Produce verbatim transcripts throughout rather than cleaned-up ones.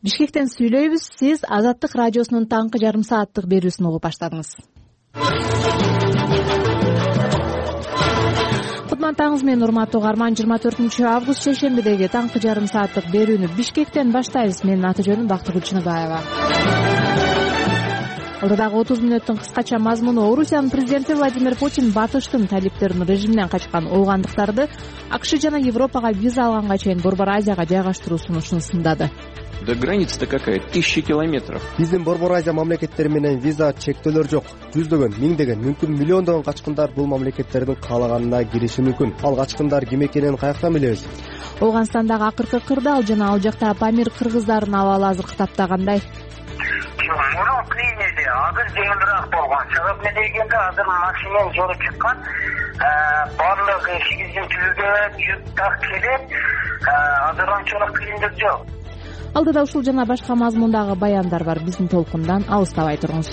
Бишкектен сүйлөйбүз. Сиз Азаттык радиосунун таңкы жарым сааттык берүүсүн угуп баштадыңыз. Кутмантаңыз менен урматтуу угарман, жыйырма төртүнчү август шейшембидеги таңкы жарым сааттык берүүнү Бишкектен баштайбыз. Менин аты жөнүм Бактыгүл Чыныбаева. Алдыдагы отуз мүнөттүн кыскача мазмуну: Орусиянын президенти Владимир Путин Батыштын талиптерин режиминен качкан оогандыктарды АКШ жана Европага виза алганга чейин Борбор Азияга жайгаштыруу сунушун сындады. Да граница-то какая? Тысячи километров. Биздин Борбор Азия мамлекеттери менен виза чектөөлөр жок. Жүздөгөн, миңдеген, мүмкүн миллиондогон качкындар бул мамлекеттердин каалаганына кириши мүмкүн. Ал качкындар ким экенин каяктан билебиз? Оогандыстандагы акыркы кырдаал жана ал жакта Памир кыргыздардын абалы азыр кытаптагандай. Мурун кыйын эле, азыр жеңилирээк болгон. Себеби эмне дегенде азыр машиненин жолу чыккан, баардык эшигиздин түбүгө жүк так келет, азыр анчалык кыйындык жок. Алдыда ушул жана башка мазмундагы баяндар бар. Биздин толкундан алыстабай туруңуз.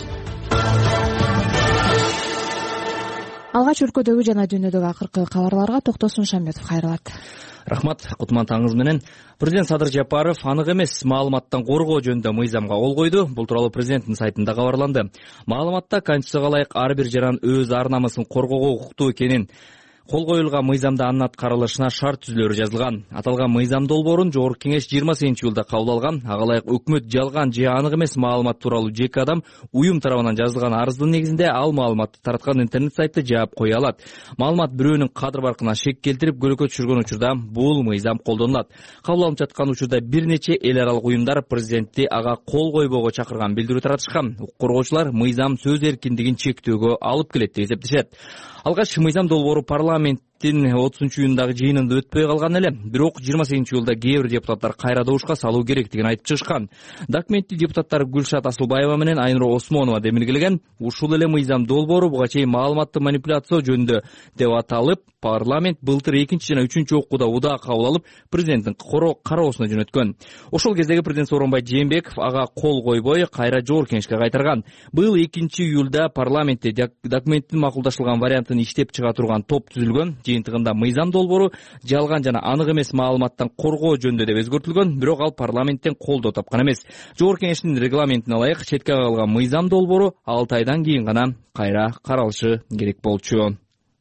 Алгач өлкөдөгү жана дүйнөдөгү акыркы кабарларга Токтосун Шамбетов кайрылат. Рахмат. Кутмантаңыз менен. Президент Садыр Жапаров анык эмес маалыматтан коргоо жөнүндө мыйзамга кол койду. Бул тууралуу президенттин сайтында кабарланды. Маалыматта Конституцияга ылайык ар бир жаран өз ар намысын коргоого укуктуу экенин, кол коюлган мыйзамда анын аткарылышына шарт түзүлөрү жазылган. Аталган мыйзам долбоорун Жогорку Кеңеш жыйырма сегизинчи июлда кабыл алган. Ага ылайык өкмөт жалган же анык эмес маалымат тууралуу жеке адам уюм тарабынан жазылган арыздын негизинде ал маалыматты тараткан интернет сайтты жаап кое алат. Маалымат бирөөнүн кадыр баркына шек келтирип көлөкө түшүргөн учурда бул мыйзам колдонулат. Кабыл алынып жаткан учурда бир нече эл аралык уюмдар президентти ага кол койбоого чакырган билдирүү таратышкан. Укук коргоочулар мыйзам сөз эркиндигин чектөөгө алып келет деп эсептешет. Алгач мыйзам долбоору парламенттин отузунчу июндагы жыйынында өтпөй калган эле. Бирок жыйырма сегизинчи июлда кээ бир депутаттар кайра добушка салуу керектигин айтып чыгышкан. Документти депутаттар Гүлшат Асылбаева менен Айнура Осмонова демилгелеген. Ушул эле мыйзам долбоору буга чейин маалыматты манипуляция жөнүндө деп аталып, парламент былтыр экинчи жана үчүнчү окууда удаа кабыл алып, президенттин кароосуна жөнөткөн. Ошол кездеги президент Сооронбай Жээнбеков ага кол койбой, кайра Жогорку Кеңешке кайтарган. Быйыл экинчи июлда парламентте документтин макулдашылган вариантын иштеп чыга турган топ түзүлгөн. Жыйынтыгында мыйзам долбоору жалган жана анык эмес маалыматтан коргоо жөнүндө деп өзгөртүлгөн, бирок ал парламенттен колдоо тапкан эмес. Жогорку Кеңештин регламентине ылайык четке кагылган мыйзам долбоору алты айдан кийин гана кайра каралышы керек болчу.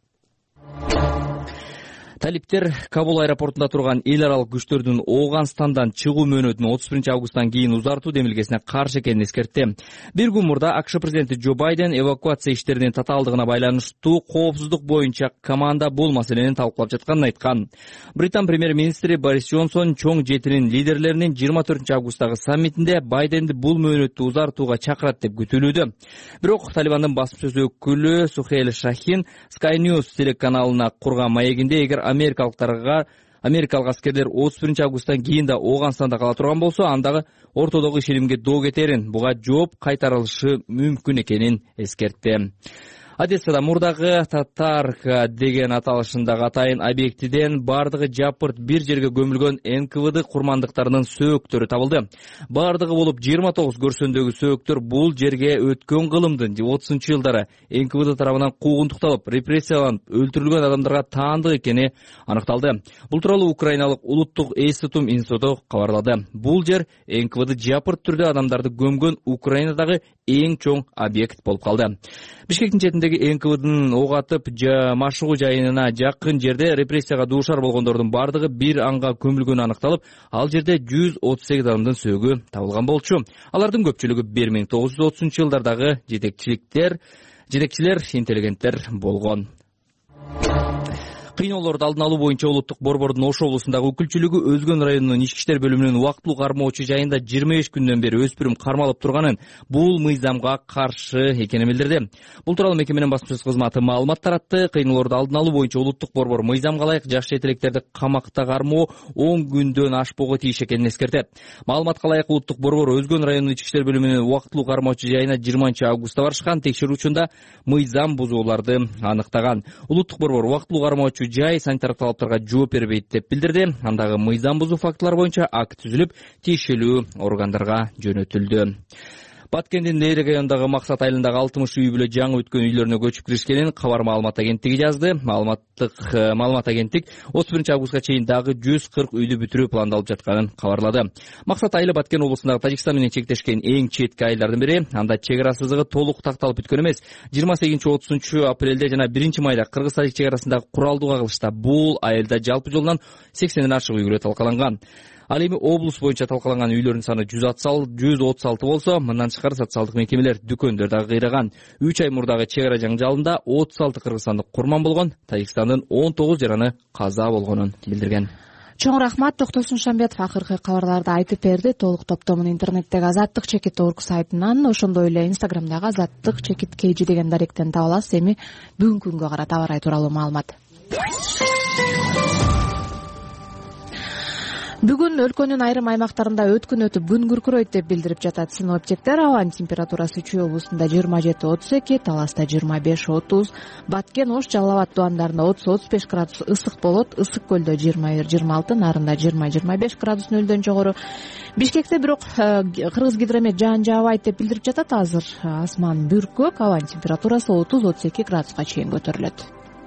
Талиптер Кабул аэропортунда турган эл аралык күчтөрдүн Ооганстандан чыгуу мөөнөтүн отуз биринчи августтан кийин узартуу демилгесине каршы экенин эскертти. Бир күн мурда АКШ президенти Джо Байден эвакуация иштеринин татаалдыгына байланыштуу коопсуздук боюнча команда бул маселени талкуулап жатканын айткан. Британ премьер-министри Борис Джонсон чоң жетинин лидерлеринин жыйырма төртүнчү августтагы саммитинде Байденди бул мөөнөттү узартууга чакырат деп күтүлүүдө. Бирок Талибандын басым сөз өкүлү Сухейл Шахин Sky News телеканалына курган маегинде эгер америкалыктарга америкалык аскерлер отуз биринчи августтан кийин да Ооганстанда кала турган болсо, андагы ортодогу ишенимге доо кетерин, буга жооп кайтарылышы мүмкүн экенин эскертти. Одессада мурдагы Татарка деген аталышындагы атайын объектиден бардыгы жапырт бир жерге көмүлгөн эн ка вэ дэ курмандыктарынын сөөктөрү табылды. Бардыгы болуп жыйырма тогуз көрсөндөгү сөөктөр бул жерге өткөн кылымдын отузунчу жылдары эн ка вэ дэ тарабынан куугунтукталып, репрессияланып, өлтүрүлгөн адамдарга таандык экени аныкталды. Бул тууралуу Украиналык улуттук эститум институту кабарлады. Бул жер эн ка вэ дэ жапырт түрдө адамдарды көмгөн Украинадагы эң чоң объект болуп калды. Бишкектин четиндеги эн ка вэ дэнин ок атып машыгуу жайына жакын жерде репрессияга дуушар болгондордун бардыгы бир анга көмүлгөнү аныкталып, ал жерде жүз отуз сегиз адамдын сөөгү табылган болчу. Алардын көпчүлүгү бир миң тогуз жүз отузунчу жылдардагы жетекчиликтер, жетекчилер, интеллигенттер болгон. Кыйноолорду алдын алуу боюнча улуттук борбордун Ош облусундагы өкүлчүлүгү Өзгөн районунун ички иштер бөлүмүнүн убактылуу кармоочу жайында жыйырма беш күндөн бери өспүрүм кармалып турганын, бул мыйзамга каршы экенин билдирди. Бул тууралуу мекеменин басма сөз кызматы маалымат таратты. Кыйноолорду алдын алуу боюнча улуттук борбор мыйзамга ылайык жаш жетелектерди камакта кармоо он күндөн ашпоого тийиш экенин эскертет. Маалыматка ылайык улуттук борбор Өзгөн районунун ички иштер бөлүмүнүн убактылуу кармоочу жайына жыйырманчы августта барышкан. Текшерүү учурунда мыйзам бузууларды аныктаган. Улуттук борбор убактылуу кармоочу жай санитардык талаптарга жооп бербейт деп билдирди. Андагы мыйзам бузуу фактылары боюнча акт түзүлүп, тиешелүү органдарга жөнөтүлдү. Баткендин Лейри районундагы Максат айылындагы алтымыш үй бүлө жаңы өткөн үйлөрүнө көчүп киришкенин Кабар маалымат агенттиги жазды. Маалыматтык маалымат агенттик отуз биринчи августка чейин дагы жүз кырк үйдү бүтүрүү пландалып жатканын кабарлады. Максат айылы Баткен облусундагы Тажикстан менен чектешкен эң четки айылдардын бири. Анда чек ара сызыгы толук такталып бүткөн эмес. жыйырма сегизинчи отузунчу апрелде жана биринчи майда Кыргыз-Тажик чек арасындагы куралдуу кагылышта бул айылда жалпы жолунан сексенден ашык үй бүлө талкаланган. Ал эми облус боюнча талкаланган үйлөрдүн саны жүз отуз алты болсо, мындан тышкары социалдык мекемелер, дүкөндөр дагы кыйраган. үч ай мурдагы чек ара жаңжалында отуз алты кыргызстандык курман болгон, Тажикстандын он тогуз жараны каза болгонун билдирген. Чоң рахмат. Токтосун Шамбетов акыркы кабарларды айтып берди. Толук топтомун интернеттеги Азаттык чекит точка орг сайтынан, ошондой эле Инстаграмдагы Азаттык чекит kg деген даректен таба аласыз. Эми бүгүнкү күнгө карата аба ырайы тууралуу маалымат. Бүгүн өлкөнүн айрым аймактарында өткүн өтүп күн күркүрөйт деп билдирип жатат синоптиктер. Абанын температурасы Чүй облусунда жыйырма жети отуз эки, Таласта жыйырма беш отуз, Баткен, Ош, Жалал абад тубандарында отуз отуз беш градус ысык болот. Ысык көлдө жыйырма бир жыйырма алты, Нарында жыйырма жыйырма беш градус нөлдөн жогору. Бишкекте бирок Кыргыз гидромет жаан жаабайт деп билдирип жатат. Азыр асман бүркөк, абанын температурасы отуз отуз эки градуска чейин көтөрүлөт.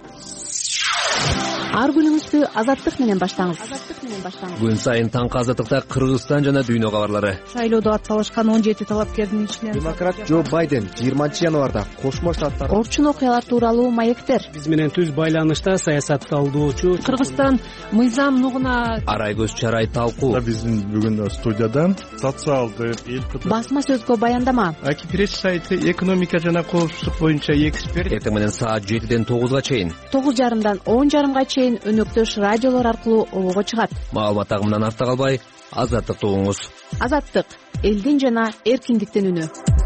Ар күнүңүздү Азаттык менен баштаңыз. Күн сайын таңкы Азаттыкта Кыргызстан жана дүйнө кабарлары. Шайлоодо атсалышкан он жети талапкердин ичинен демократ Джо Байден жыйырманчы январда Кошмо Штаттар орчун окуялар тууралуу маектер. Биз менен түз байланышта саясатталуучу Кыргызстан мыйзам нугуна Арай көз чарай талкуу. Биздин бүгүн студиядан социалдык басма сөзгө баяндама. Аки пресс сайты экономика жана коопсуздук боюнча эксперт. Эртең менен саат жетиден тогузга чейин. тогуз жарымдан он жарымга чейин өнөктөш радиолор аркылуу обого чыгат. Маалымат агымынан артта калбай, Азаттыкты угуңуз. Азаттык, элдин жана эркиндиктин үнү.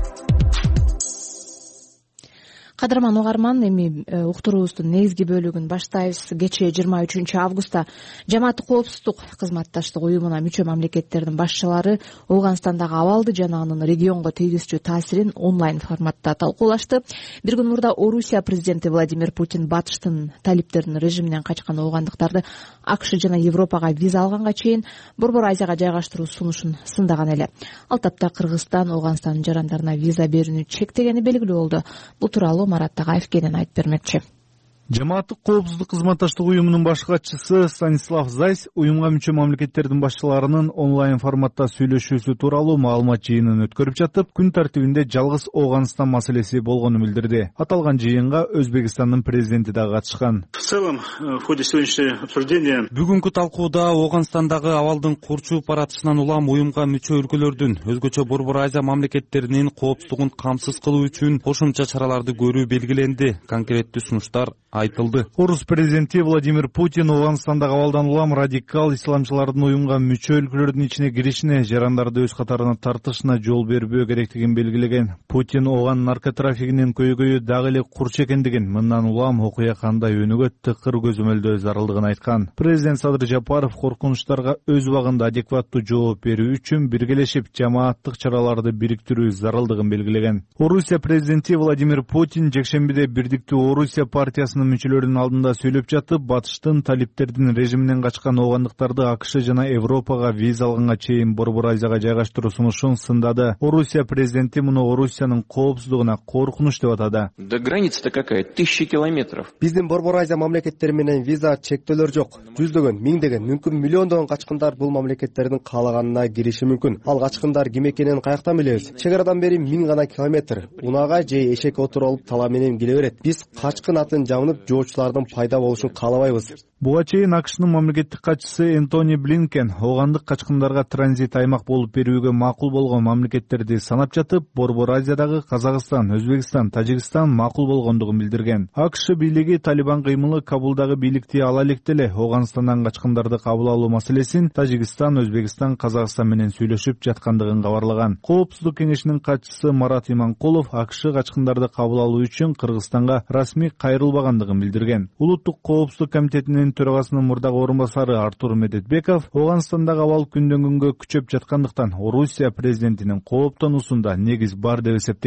Кадырман угарман, эми уктуруубуздун негизги бөлүгүн баштайбыз. Кечээ жыйырма үчүнчү августта жамааттык коопсуздук кызматташтык уюмуна мүчө мамлекеттердин башчылары Ооганстандагы абалды жана анын регионго тийгизчү таасирин онлайн форматта талкуулашты. Бир күн мурда Орусия президенти Владимир Путин батыштын талиптердин режиминен качкан оогандыктарды АКШ жана Европага виза алганга чейин Борбор Азияга жайгаштыруу сунушун сындаган эле. Ал тапта Кыргызстан Ооганстандын жарандарына виза берүүнү чектегени белгилүү болду. Бул тууралуу Марат Тагаев кенен айтып бермекчи. Жамааттык коопсуздук кызматташтык уюмунун баш катчысы Станислав Зайс уюмга мүчө мамлекеттердин башчыларынын онлайн форматта сүйлөшүүсү тууралуу маалымат жыйынын өткөрүп жатып, күн тартибинде жалгыз Ооганстан маселеси болгонун билдирди. Аталган жыйынга Өзбекстандын президенти да катышкан. В целом, в ходе сегодняшнего обсуждения бүгүнкү талкууда Ооганстандагы абалдын курчуп баратышынан улам уюмга мүчө өлкөлөрдүн, өзгөчө Борбор Азия мамлекеттеринин коопсуздугун камсыз кылуу үчүн кошумча чараларды көрүү белгиленди. Конкреттүү сунуштар айтылды. Орус президенти Владимир Путин Ооганстандагы абалдан улам радикал исламчылардын уюмга мүчө өлкөлөрдүн ичине киришине, жарандарды өз катарына тартышына жол бербөө керектигин белгилеген. Путин ооган наркотрафигинин көйгөйү дагы эле курч экендигин, мындан улам окуя кандай өнүгөт тыкыр көзөмөлдөө зарылдыгын айткан. Президент Садыр Жапаров коркунучтарга өз убагында адекваттуу жооп берүү үчүн биргелешип жамааттык чараларды бириктирүү зарылдыгын белгилеген. Орусия президенти Владимир Путин жекшембиде Бирдиктүү Орусия партиясынын мүчөлөрүнүн алдында сүйлөп жатып, батыштын талиптердин режиминен качкан оогандыктарды АКШ жана Европага виза алганга чейин Борбор Азияга жайгаштыруу сунушун сындады. Орусия президенти муну Орусиянын коопсуздугуна коркунуч деп атады. Да граница-то какая? Тысячи километров. Биздин Борбор Азия мамлекеттери менен виза чектөөлөр жок. Жүздөгөн, миңдеген, мүмкүн миллиондогон качкындар бул мамлекеттердин каалаганына кириши мүмкүн. Ал качкындар ким экенин каяктан билебиз? Чек арадан бери миң гана километр унага же эшекке отуруп алып тала менен келе берет. Биз качкын атын жамынып жоочулардын пайда болушун каалабайбыз. Буга чейин АКШнын мамлекеттик катчысы Энтони Блинкен оогандык качкындарга транзит аймак болуп берүүгө макул болгон мамлекеттерди санап жатып, Борбор Азиядагы Казакстан, Өзбекстан, Тажикстан макул болгондугун билдирген. АКШ бийлиги Талибан кыймылы Кабулдагы бийликти ала электе эле Ооганстандан качкындарды кабыл алуу маселесин Тажикстан, Өзбекстан, Казакстан менен сүйлөшүп жаткандыгын кабарлаган. Коопсуздук кеңешинин катчысы Марат Иманкулов АКШ качкындарды кабыл алуу үчүн Кыргызстанга расмий кайрылбагандыгын билдирген. Улуттук коопсуздук комитетинин төрагасынын мурдагы орун басары Артур Медетбеков Ооганстандагы абал күндөн күнгө күчөп жаткандыктан Орусия президентинин кооптонуусунда негиз бар деп эсептейт.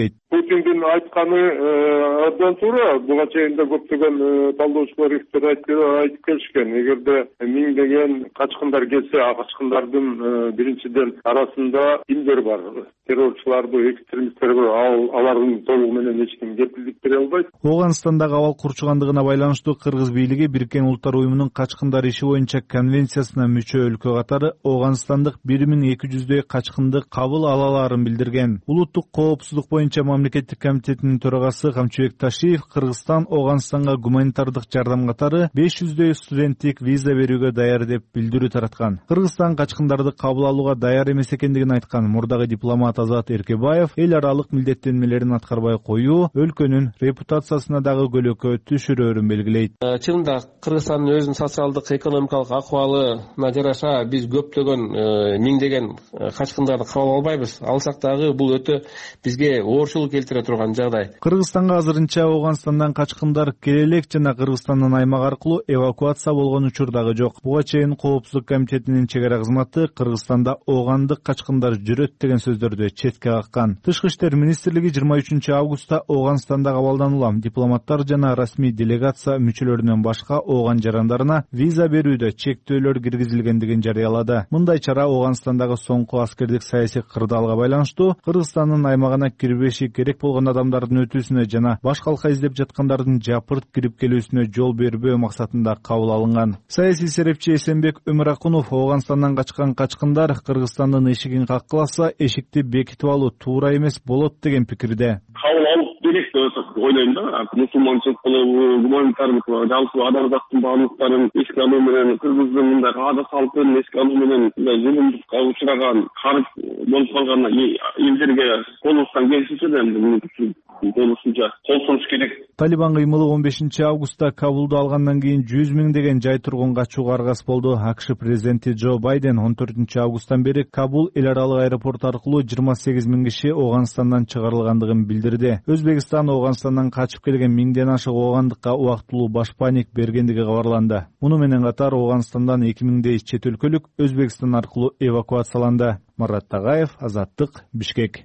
Путиндин айтканы абдан туура. Буга чейин да көптөгөн талдоочулар айтып келишкен. Эгерде миңдеген качкындар келсе, качкындардын биринчиден арасында кимдер бар? Террорчуларды, экстремисттер бар. Алардын толугу менен эч ким кепилдик бере албайт. Оогандстандагы абал курчугандыгына байланыштуу Кыргыз бийлиги Бириккен Улуттар уюмунун качкындар иши боюнча конвенциясына мүчө өлкө катары Оогандстандык бир миң эки жүздөй качкынды кабыл ала алаарын билдирген. Улуттук коопсуздук боюнча мамлекеттик комитетинин төрагасы Камчыбек Ташиев Кыргызстан Оогандстанга гуманитардык жардам катары беш жүздөй студенттик виза берүүгө даяр деп билдирүү тараткан. Кыргызстан качкындарды кабыл алууга даяр эмес экендигин айткан мурдагы дипломат Азат Эркебаев эл аралык милдеттенмелерин аткарбай коюу өлкөнүн репутациясына дагы көлөкө түшүрөөрүн белгилейт. Чынында Кыргызстандын өзүнүн социалдык экономикалык акыбалына жараша биз көптөгөн миңдеген качкындарды кабыл албайбыз. Алсак дагы бул өтө бизге оорчулук келтире турган жагдай. Кыргызстанга азырынча Оогандстандан качкындар келе элек жана Кыргызстандын аймак аркылуу эвакуация болгон учур дагы жок. Буга чейин Коопсуздук комитетинин чек ара кызматы Кыргызстанда оогандык качкындар жүрөт деген сөздөрдү четке каккан. Тышкы иштер министрлиги жыйырма үчүнчү августта Оогандстандагы абалдан улам дипломаттар жана расмий делегация мүчөлөрүнөн башка ооган жарандарына виза берүүдө чектөөлөр киргизилгендигин жарыялады. Мындай чара Оогандстандагы соңку аскердик саясий кырдаалга байланыштуу Кыргызстандын аймагына кирбеши керек болгон адамдардын өтүүсүнө жана баш калка издеп жаткандардын жапырт кирип келүүсүнө жол бербөө максатында кабыл алынган. Саясий серепчи Эсенбек Өмүракунов Оогандстандан качкан качкындар Кыргызстандын эшигин каккыласа эшикти бекитип алуу туура эмес болот деген пикирде. Кабыл алып керек деп ойлойм да. Мусулманчылык болобу, гуманитардык жалпы адамзаттын баардыктарын эске алуу менен кыргыздын мындай ада салтын эске алуу менен зулумдукка учураган карып болуп калган элдерге колубуздан келишинче да эмне болушунча кол сунуш керек. Талибан кыймылы он бешинчи августта Кабулду алгандан кийин жүз миңдеген жай тургун качууга аргас болду. АКШ президенти Джо Байден он төртүнчү августтан бери Кабул эл аралык аэропорт аркылуу жыйырма сегиз миң киши Оогандстандан чыгарылгандыгын билдирди. Өзбекстан Оогандстандан качып келген миңден ашык оогандыкка убактылуу башпаник бергендиги кабарланды. Муну менен катар Оогандстандан эки миңдей чет өлкөлүк Өзбекстан аркылуу эвакуацияланды. Марат Тагаев, Азаттык, Бишкек.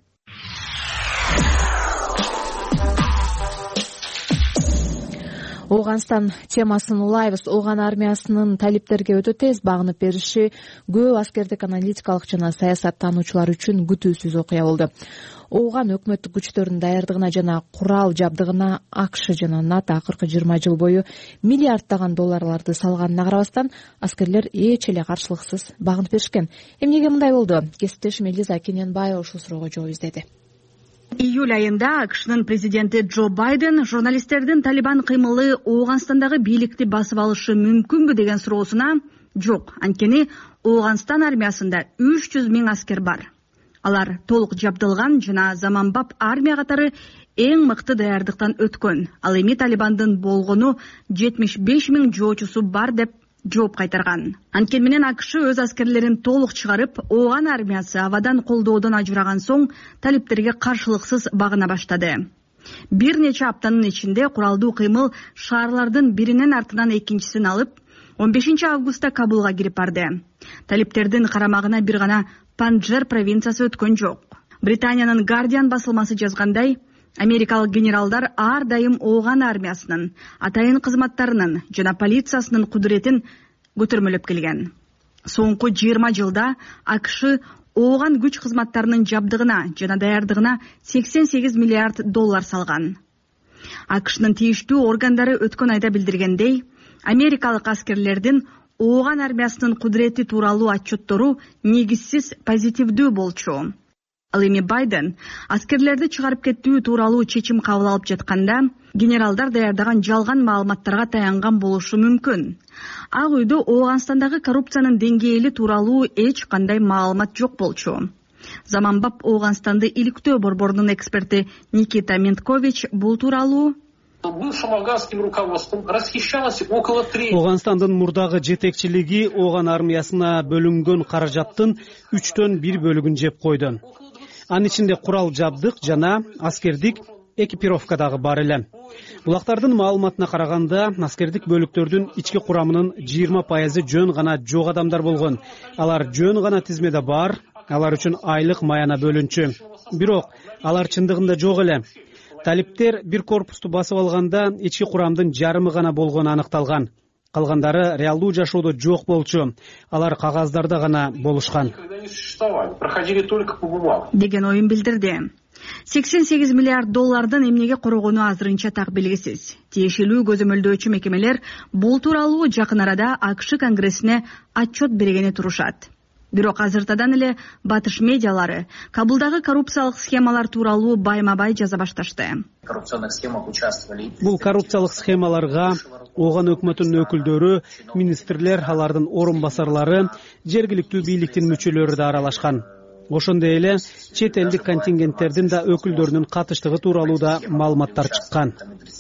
Оогандстан темасын улайбыз. Ооган армиясынын талиптерге өтө тез багынып бериши көп аскердик аналитикалык жана саясаттануучулар үчүн күтүүсүз окуя болду. Ооган өкмөттүк күчтөрдүн даярдыгына жана курал жабдыгына АКШ жана НАТО акыркы жыйырма жыл бою миллиарддаган долларларды салганына карабастан аскерлер эч эле каршылыксыз багынып беришкен. Эмнеге мындай болду? Кесиптешим Элиза Кененбаева ушул суроого жооп издеди. Июль айында АКШнын президенти Джо Байден журналисттердин Талибан кыймылы Оогандстандагы бийликти басып алышы мүмкүнбү деген суроосуна жок, анткени Оогандстан армиясында үч жүз миң аскер бар. Алар толук жабдылган жана заманбап армия катары эң мыкты даярдыктан өткөн. Ал эми Талибандын болгону жетимиш беш миң жоочусу бар деп жооп кайтарган. Анткени менен АКШ өз аскерлерин толук чыгарып, Ооган армиясы абадан колдоодон ажыраган соң талиптерге каршылыксыз багына баштады. Бир нече аптанын ичинде куралдуу кыймыл шаарлардын биринин артынан экинчисин алып, он бешинчи августта Кабулга кирип барды. Талиптердин карамагына бир гана Панджер провинциясы өткөн жок. Британиянын Guardian басылмасы жазгандай, америкалык генералдар ар дайым Ооган армиясынын, атайын кызматтарынын жана полициясынын кудуретин көтөрмөлөп келген. Соңку жыйырма жылда АКШ Ооган күч кызматтарынын жабдыгына жана даярдыгына сексен сегиз миллиард доллар салган. АКШнын тийиштүү органдары өткөн айда билдиргендей, америкалык аскерлердин Ооган армиясынын кудурети тууралуу отчеттору негизсиз позитивдүү болчу. Ал эми Байден аскерлерди чыгарып кетүү тууралуу чечим кабыл алып жатканда, генералдар даярдаган жалган маалыматтарга таянган болушу мүмкүн. Ак үйдө Оогандстандагы коррупциянын деңгээли тууралуу эч кандай маалымат жок болчу. Заманбап Оогандстанды иликтөө борборунун эксперти Никита Менткович бул тууралуу бывшим афганским руководством расхищалось около трети. Оогандстандын мурдагы жетекчилиги Ооган армиясына бөлүнгөн каражаттын үчтөн бир бөлүгүн жеп койду. Анын ичинде курал жабдык жана аскердик экипировка дагы бар эле. Булактардын маалыматына караганда, аскердик бөлүктөрдүн ички курамынын жыйырма пайызы жөн гана жок адамдар болгон. Алар жөн гана тизмеде бар, алар үчүн айлык маяна бөлүнчү. Бирок алар чындыгында жок эле. талиптер бир корпусту басып алганда ички курамдын жарымы гана болгону анықталған. Калгандары реалдуу жашоодо жок болчу. Алар кагаздарда гана болушкан деген оюн билдирди. сексен сегиз миллиард доллардын эмнеге корогону азырынча так белгисиз. Тиешелүү көзөмөлдөөчү мекемелер бул тууралуу жакын арада АКШ Конгрессине отчет бергени турушат. Бирок азыртадан эле батыш медиалары Кабулдагы коррупциялык схемалар тууралуу байма-бай жаза башташты. Бул коррупциялык схемаларга Ооган өкмөтүнүн өкүлдөрү, министрлер, алардын орун басарлары, жергиликтүү бийликтин мүчөлөрү да аралашкан. Ошондой эле чет элдик контингенттердин да өкүлдөрүнүн катыштыгы тууралуу да маалыматтар чыккан.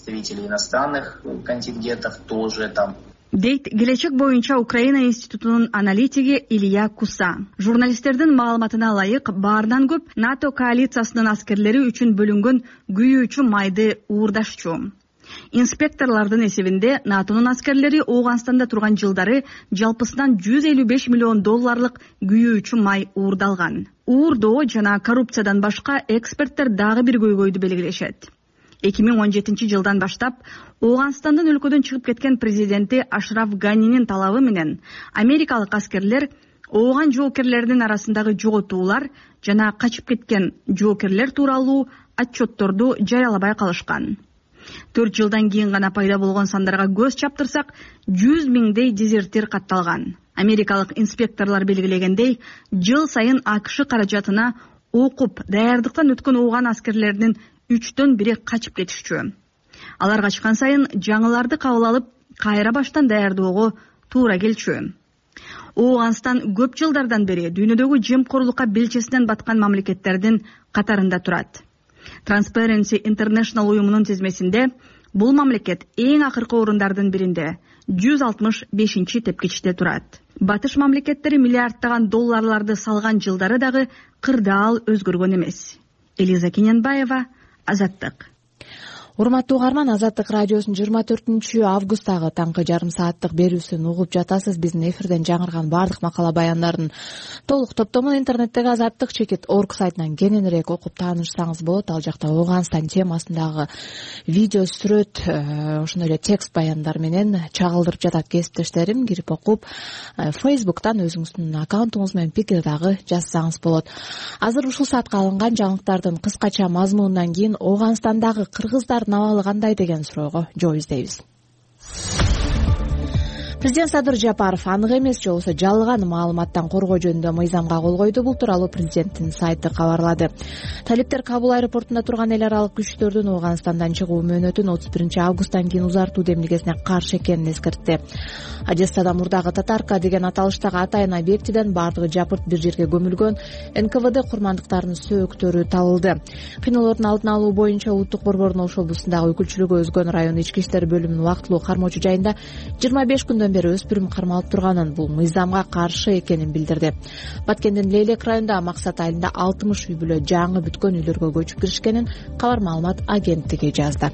Дейт келечек боюнча Украина институтунун аналитиги Илья Куса. Журналисттердин маалыматына ылайык, баарынан көп НАТО коалициясынын аскерлери үчүн бөлүнгөн күйүүчү майды уурдашчу. Инспекторлардын эсебинде НАТОнун аскерлери Ооганстанда турган жылдары жалпысынан жүз элүү беш миллион долларлык күйүүчү май уурдалган. Уурдоо жана коррупциядан башка эксперттер дагы бир көйгөйдү белгилешет. эки миң он жетинчи жылдан баштап Ооганстандын өлкөдөн чыгып кеткен президенти Ашраф Ганинин талабы менен америкалык аскерлер Ооган жоокерлеринин арасындагы жоготуулар жана качып кеткен жоокерлер тууралуу отчетторду жарыялабай калышкан. төрт жылдан кийин гана пайда болгон сандарга көз чаптырсак, жүз миңдей дезертир катталган. Америкалык инспекторлор белгилегендей, жыл сайын АКШ каражатына окуп, даярдыктан өткөн Ооган аскерлеринин үчтөн бири качып кетишчү. Алар качкан сайын жаңыларды кабыл алып, кайра баштан даярдоого туура келчү. Ооганстан көп жылдардан бери дүйнөдөгү жемкорлукка белчесинен баткан мамлекеттердин катарында турат. Transparency International уюмунун тизмесинде бул мамлекет эң акыркы орундардын биринде, жүз алтымыш бешинчи тепкичте турат. Батыш мамлекеттери миллиардтаган долларларды салган жылдары дагы кырдаал өзгөргөн эмес. Элиза Кененбаева, Азаттык. Урматтуу угарман, Азаттык радиосунун жыйырма төртүнчү августтагы таңкы жарым сааттык берүүсүн угуп жатасыз. Биздин эфирден жаңырган баардык макала баяндардын толук топтомун интернеттеги азаттык чекит точка орг сайтынан кененирээк окуп таанышсаңыз болот. Ал жакта Ооганстан темасындагы видео, сүрөт, ошондой эле текст баяндар менен чагылдырып жатат кесиптештерим. Кирип окуп, Facebooktан өзүңүздүн аккаунтуңуз менен пикир дагы жазсаңыз болот. Азыр ушул саатка алынган жаңылыктардын кыскача мазмунунан кийин Ооганстандагы кыргыздар абалы кандай деген суроого жооп издейбиз. Президент Садыр Жапаров анык эмес же болбосо жалган маалыматтан коргоо жөнүндө мыйзамга кол койду. Бул тууралуу президенттин сайты кабарлады. Талиптер Кабул аэропортунда турган эл аралык күчтөрдүн Ооганстандан чыгуу мөөнөтүн отуз биринчи августтан кийин узартуу демилгесине каршы экенин эскертти. Одессада мурдагы Татарка деген аталыштагы атайын объектиден баардыгы жапырт бир жерге көмүлгөн эн ка вэ дэ курмандыктарынын сөөктөрү табылды. Кыйноолордун алдын алуу боюнча Улуттук борбордун Ош облусундагы өкүлчүлүгү Өзгөн району ички иштер бөлүмүнүн убактылуу кармоочу жайында жыйырма беш күндөн бери өспүрүм кармалып турганын, бул мыйзамга каршы экенин билдирди. Баткендин Лейлек районунда Максат айылында алтымыш үй бүлө жаңы бүткөн үйлөргө көчүп киришкенин кабар маалымат агенттиги жазды.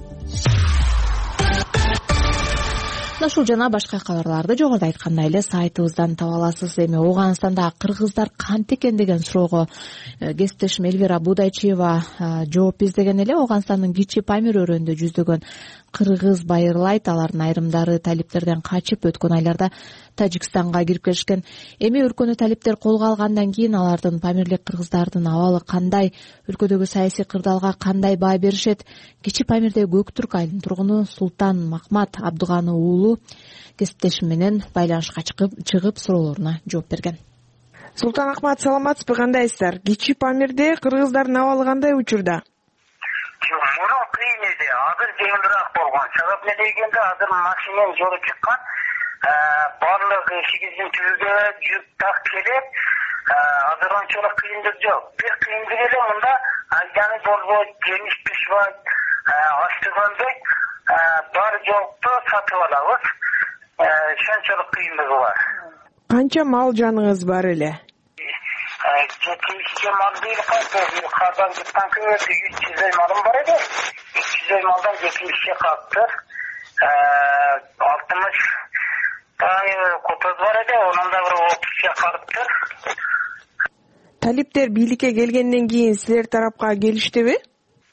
Ушул жана башка кабарларды жогоруда айткандай эле сайтыбыздан таба аласыз. Эми Ооганстандагы кыргыздар кантип экен деген суроого кесиптешим Эльвира Будайчиева жооп издеген эле. Ооганстандын Кичи Памир өрөөнүндө жүздөгөн кыргыз байырлайт. Алардын айрымдары талиптерден качып өткөн айларда Тажикстанга кирип келишкен. Эми өлкөнү талиптер колго алгандан кийин алардын памирлик кыргыздардын абалы кандай, өлкөдөгү саясий кырдаалга кандай баа беришет? Кичи Памирдеги Көк Түрк айылынын тургуну Султан Махмат Абдыганы уулу кесиптешим менен байланышка чыгып суроолоруна жооп берген. Султан Ахмат, саламатсызбы, кандайсыздар? Кичи Памирде кыргыздардын абалы кандай учурда? Мурун кыйын эди, азыр жеңилирээк болгон. Себеп эмне дегенде азыр машиненин жолу чыккан, баардыгы сегизин түбүгө жүк так келет, азыр анчалык кыйындык жок. Бир кыйындык эле мында айданы болбойт, жемиш пишбайт, ачтыгандай бар жокту сатып алабыз. Ошончолук кыйындыгы бар. Канча мал жаныңыз бар эле? жетимишче мал дейли калды. Казан танкы жүз жүздөй малым бар эди. үч жүздөй малдан жетимишче калды. алтымыш котоз бар эди, онун да бир отузча калыптыр. Талиптер бийликке келгенден кийин силер тарапка келиштиби?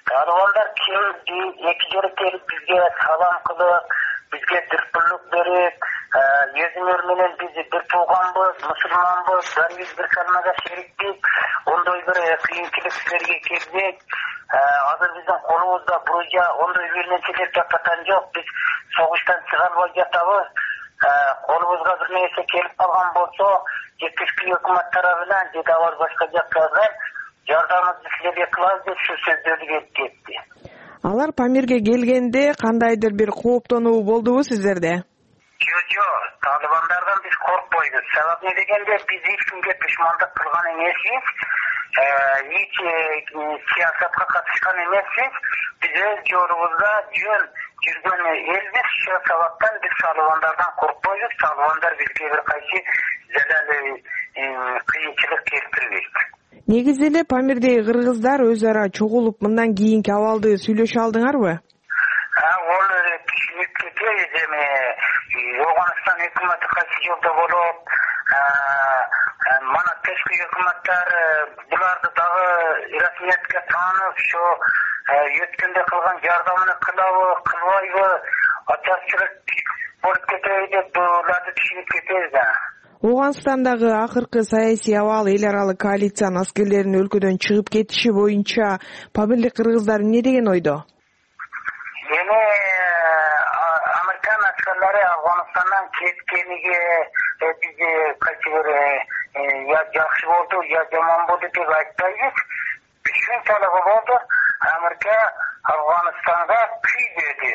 талибандар келди, эки жолу келип бизге салам кылып, бизге дүрпүрлүк берип, өзүңөр менен биз бир тууганбыз, мусулманбыз, баарыбыз бир калмага шерикпиз, ондой бир кыйынчылык силерге келбейт. Азыр биздин колубузда буружа ондой бир нерселер жаткан жок. Биз согуштан чыга албай жатабыз. Колубузга бир нерсе келип калган болсо, жетишки өкмөт тарабынан же дагы башка жактардан жардамыбызды силерге кылабыз деп ушу сөздөрдү берип кетти. Алар Памирге келгенде кандайдыр бир кооптонуу болдубу сиздерде? Жок, талибандардан биз коркпойбуз. Себеби эмне дегенде биз эч кимге душмандык кылган эмеспиз. Эч саясатка катышкан эмеспиз. Биз өз жолубузда жөн жүргөн элбиз. Ошол сабаптан биз талибандардан коркпойбуз. Талибандар бизге бир кайсы залал кыйынчылык келтирбейт. Негизи эле Памирдеги кыргыздар өз ара чогулуп мындан кийинки абалды сүйлөшө алдыңарбы? Ол түшүнүп кетебиз эми Оганстан өкмөтү кайсы жолдо болуп, мана тышкы өкмөттөр буларды дагы расмиятка таанып, ошо өткөндө кылган жардамын кылабы, кылбайбы, ачарчылык болуп кетеби деп буларды түшүнүп кетебиз да. Оганстандагы акыркы саясий абал эл аралык коалициянын аскерлеринин өлкөдөн чыгып кетиши боюнча Памирлик кыргыздар эмне деген ойдо? Эми Американ аскерлери Афганистандан кеткениге биз кайсы бир я жакшы болду, я жаман болду деп айтпайбыз. Ушунчалыгы болду. Америка Афганистанга күйбөдү.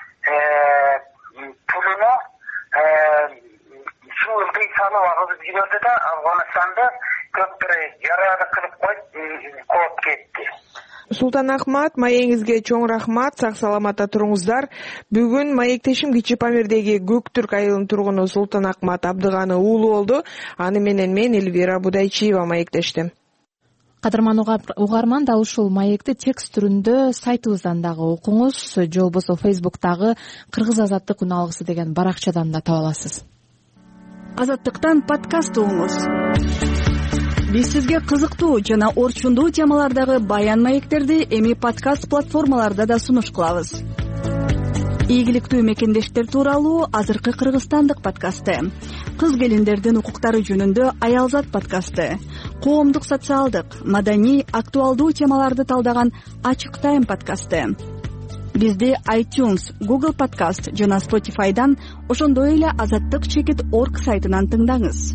Пулуну ылдый салып агызып жиберди да Афганистанды көп бир жараат кылып коюп кооп кетти. Султан Ахмат, маегиңизге чоң рахмат, сак саламатта туруңуздар. Бүгүн маектешим Кичи Памирдеги Көк Түрк айылынын тургуну Султан Ахмат Абдыганы уулу болду. Аны менен мен Элвира Будайчиева маектештим. Кадырман угарман, дал ушул маекти текст түрүндө сайтыбыздан дагы окуңуз, же болбосо Фейсбуктагы Кыргыз азаттык уналгысы деген баракчадан да таба аласыз. Азаттыктан подкаст угуңуз. Биз сизге кызыктуу жана орчундуу темалардагы баян маектерди эми подкаст платформаларда да сунуш кылабыз. Ийгиликтүү мекендештер тууралуу азыркы кыргызстандык подкасты, кыз келиндердин укуктары жөнүндө Аялзат подкасты, коомдук социалдык, маданий, актуалдуу темаларды талдаган Ачык Тайм подкасты. Бизди iTunes, Google Podcast жана Spotify'дан, ошондой эле азаттык чекит точка орг сайтынан тыңдаңыз.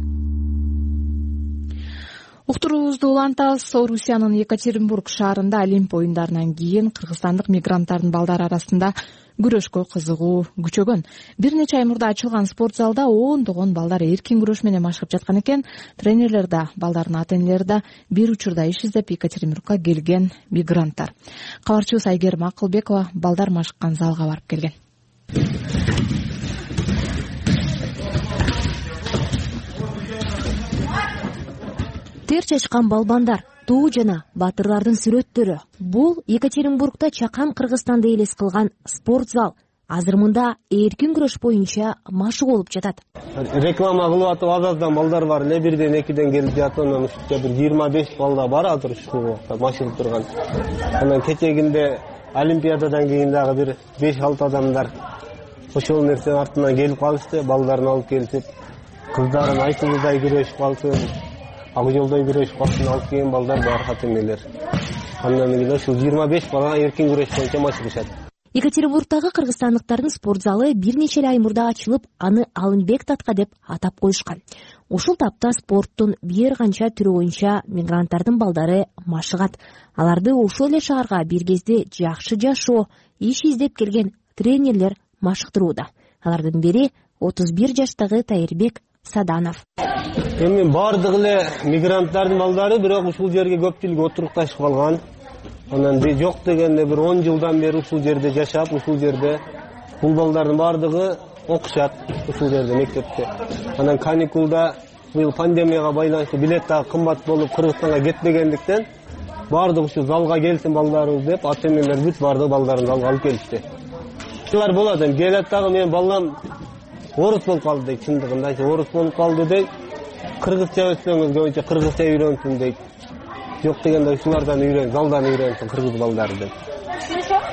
Уктуруубузду улантабыз. Орусиянын Екатеринбург шаарында Олимп оюндарынан кийин кыргызстандык мигранттардын балдары арасында күрөшкө кызыгуу күчөгөн. Бир нече ай мурда ачылган спорт залда ондогон балдар эркин күрөш менен машыгып жаткан экен. Тренерлер да, балдардын ата-энелери да бир учурда иш издеп Екатеринбургка келген мигранттар. Кабарчыбыз Айгерим Акылбекова балдар машыккан залга барып келген. Тер чачкан балбандар, туу жана батырлардын сүрөттөрү. Бул Екатеринбургда чакан Кыргызстанды элес кылган спорт зал. Азыр мында эркин күрөш боюнча машык болуп жатат. Реклама кылып атып азаздан балдар бар эле, бирден экиден келип жатат. Анан ушунча бир жыйырма беш балда бар азыр ушул машыгып турган. Анан кечегинде Олимпиададан кийин дагы бир беш алты адамдар ошол нерсенин артынан келип калышты, балдарын алып келип, кыздарын айтымыздай күрөшүп калсын, ак жолдой күрөшүп калсын алып келген балдар бар ата-энелер. Андан кийин ушул жыйырма беш бала эркин күрөш боюнча машыгышат. Екатеринбургдагы кыргызстандыктардын спорт залы бир нече ай мурда ачылып, аны Алымбек татка деп атап коюшкан. Ушул тапта спорттун бир канча түрү боюнча мигранттардын балдары машыгат. Аларды ошол эле шаарга бир кезде жакшы жашоо, иш издеп келген тренерлер машыктырууда. Алардын бири отуз бир жаштагы Тайырбек Саданов. Эми бардык эле мигранттардын балдары, бирок ушул жерге көпчүлүгү отурукташып калган. Анан жок дегенде бир он жылдан бери ушул жерде жашап, ушул жерде бул балдардын бардыгы окушат ушул жерде мектепте. Анан каникулда быйыл пандемияга байланыштуу билет дагы кымбат болуп Кыргызстанга кетпегендиктен бардык ушул залга келсин балдарыбыз деп ата-энелер бүт бардык балдарын залга алып келишти. Булар болот, эми келет дагы менин балам орус болуп калды дейт, чындыгында орус болуп калды дейт. Кыргызча өтсөңүз көбүнчө кыргызча үйрөнсүн дейт. Жок дегенде ушулардан үйрөн, залдан үйрөнсүн кыргыз балдары деп.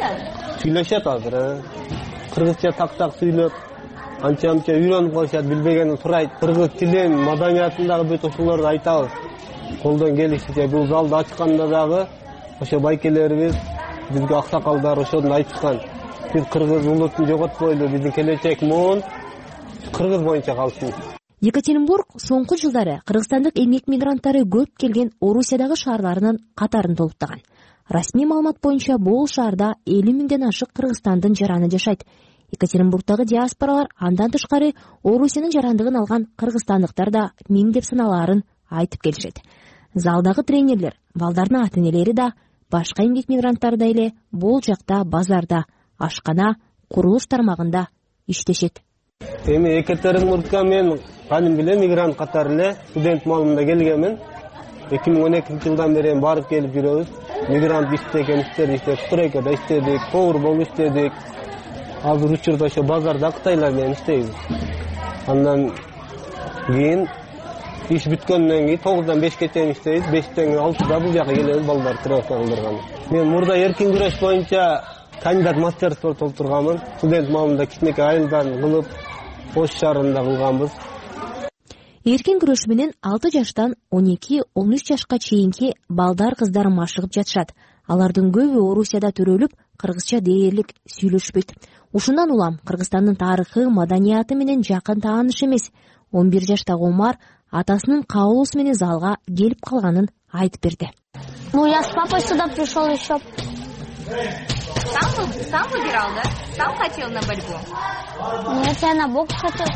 сүйлөшөт азыр кыргызча так так сүйлөп анча мынча үйрөнүп калышат, билбегенин сурайт. Кыргыз тилин, маданиятын дагы бүт ошолорду айтабыз. Колдон келишинче бул залды ачканда дагы ошо байкелерибиз, бизге аксакалдар ошону айтышкан. Биз кыргыз улутун жоготпойлу, биздин келечек муун кыргыз боюнча калсын. Екатеринбург соңку жылдары кыргызстандык эмгек мигранттары көп келген Орусиядагы шаарларынын катарын толуктаган. Расмий маалымат боюнча бул шаарда элүү миңден ашык Кыргызстандын жараны жашайт. Екатеринбургдагы диаспоралар андан тышкары Орусиянын жарандыгын алган кыргызстандыктар да миң деп саналаарын айтып келишет. Залдагы тренерлер, балдардын ата-энелери да, башка эмгек мигранттар да эле бул жакта базарда, ашкана, курулуш тармагында иштешет. Эми Екатеринбургга мен кадимки эле мигрант катары эле студент маалында келгенмин. эки миң он экинчи жылдан бери барып келип жүрөбүз. Мигрант иштеген иштерди иштеп, Стройкада иштедик, повар болуп иштедик. Азыр учурда ошо базарда кытайлар менен иштейбиз. Андан кийин иш бүткөндөн кийин тогуздан бешке чейин иштейбиз. бештен алтыда бул жака келебиз, балдар тренировка кылдырган. Мен мурда эркин күрөш боюнча кандидат мастер спорт олтурганмын. Студент маалында кичинекей айылдан кылып, Ош шаарында кылганбыз. Эркин күрөш менен алты жаштан он эки он үч жашка чейинки балдар кыздар машыгып жатышат. Алардын көбү Орусияда төрөлүп, кыргызча дээрлик сүйлөшпөйт. Ушундан улам Кыргызстандын тарыхы, маданияты менен жакын тааныш эмес. он бир жаштагы Омар атасынын кабылуусу менен залга келип калганын айтып берди. Ну, я с папой сюда пришел еще. Сам, сам выбирал, да? Сам хотел на борьбу? Нет, я на бокс хотел.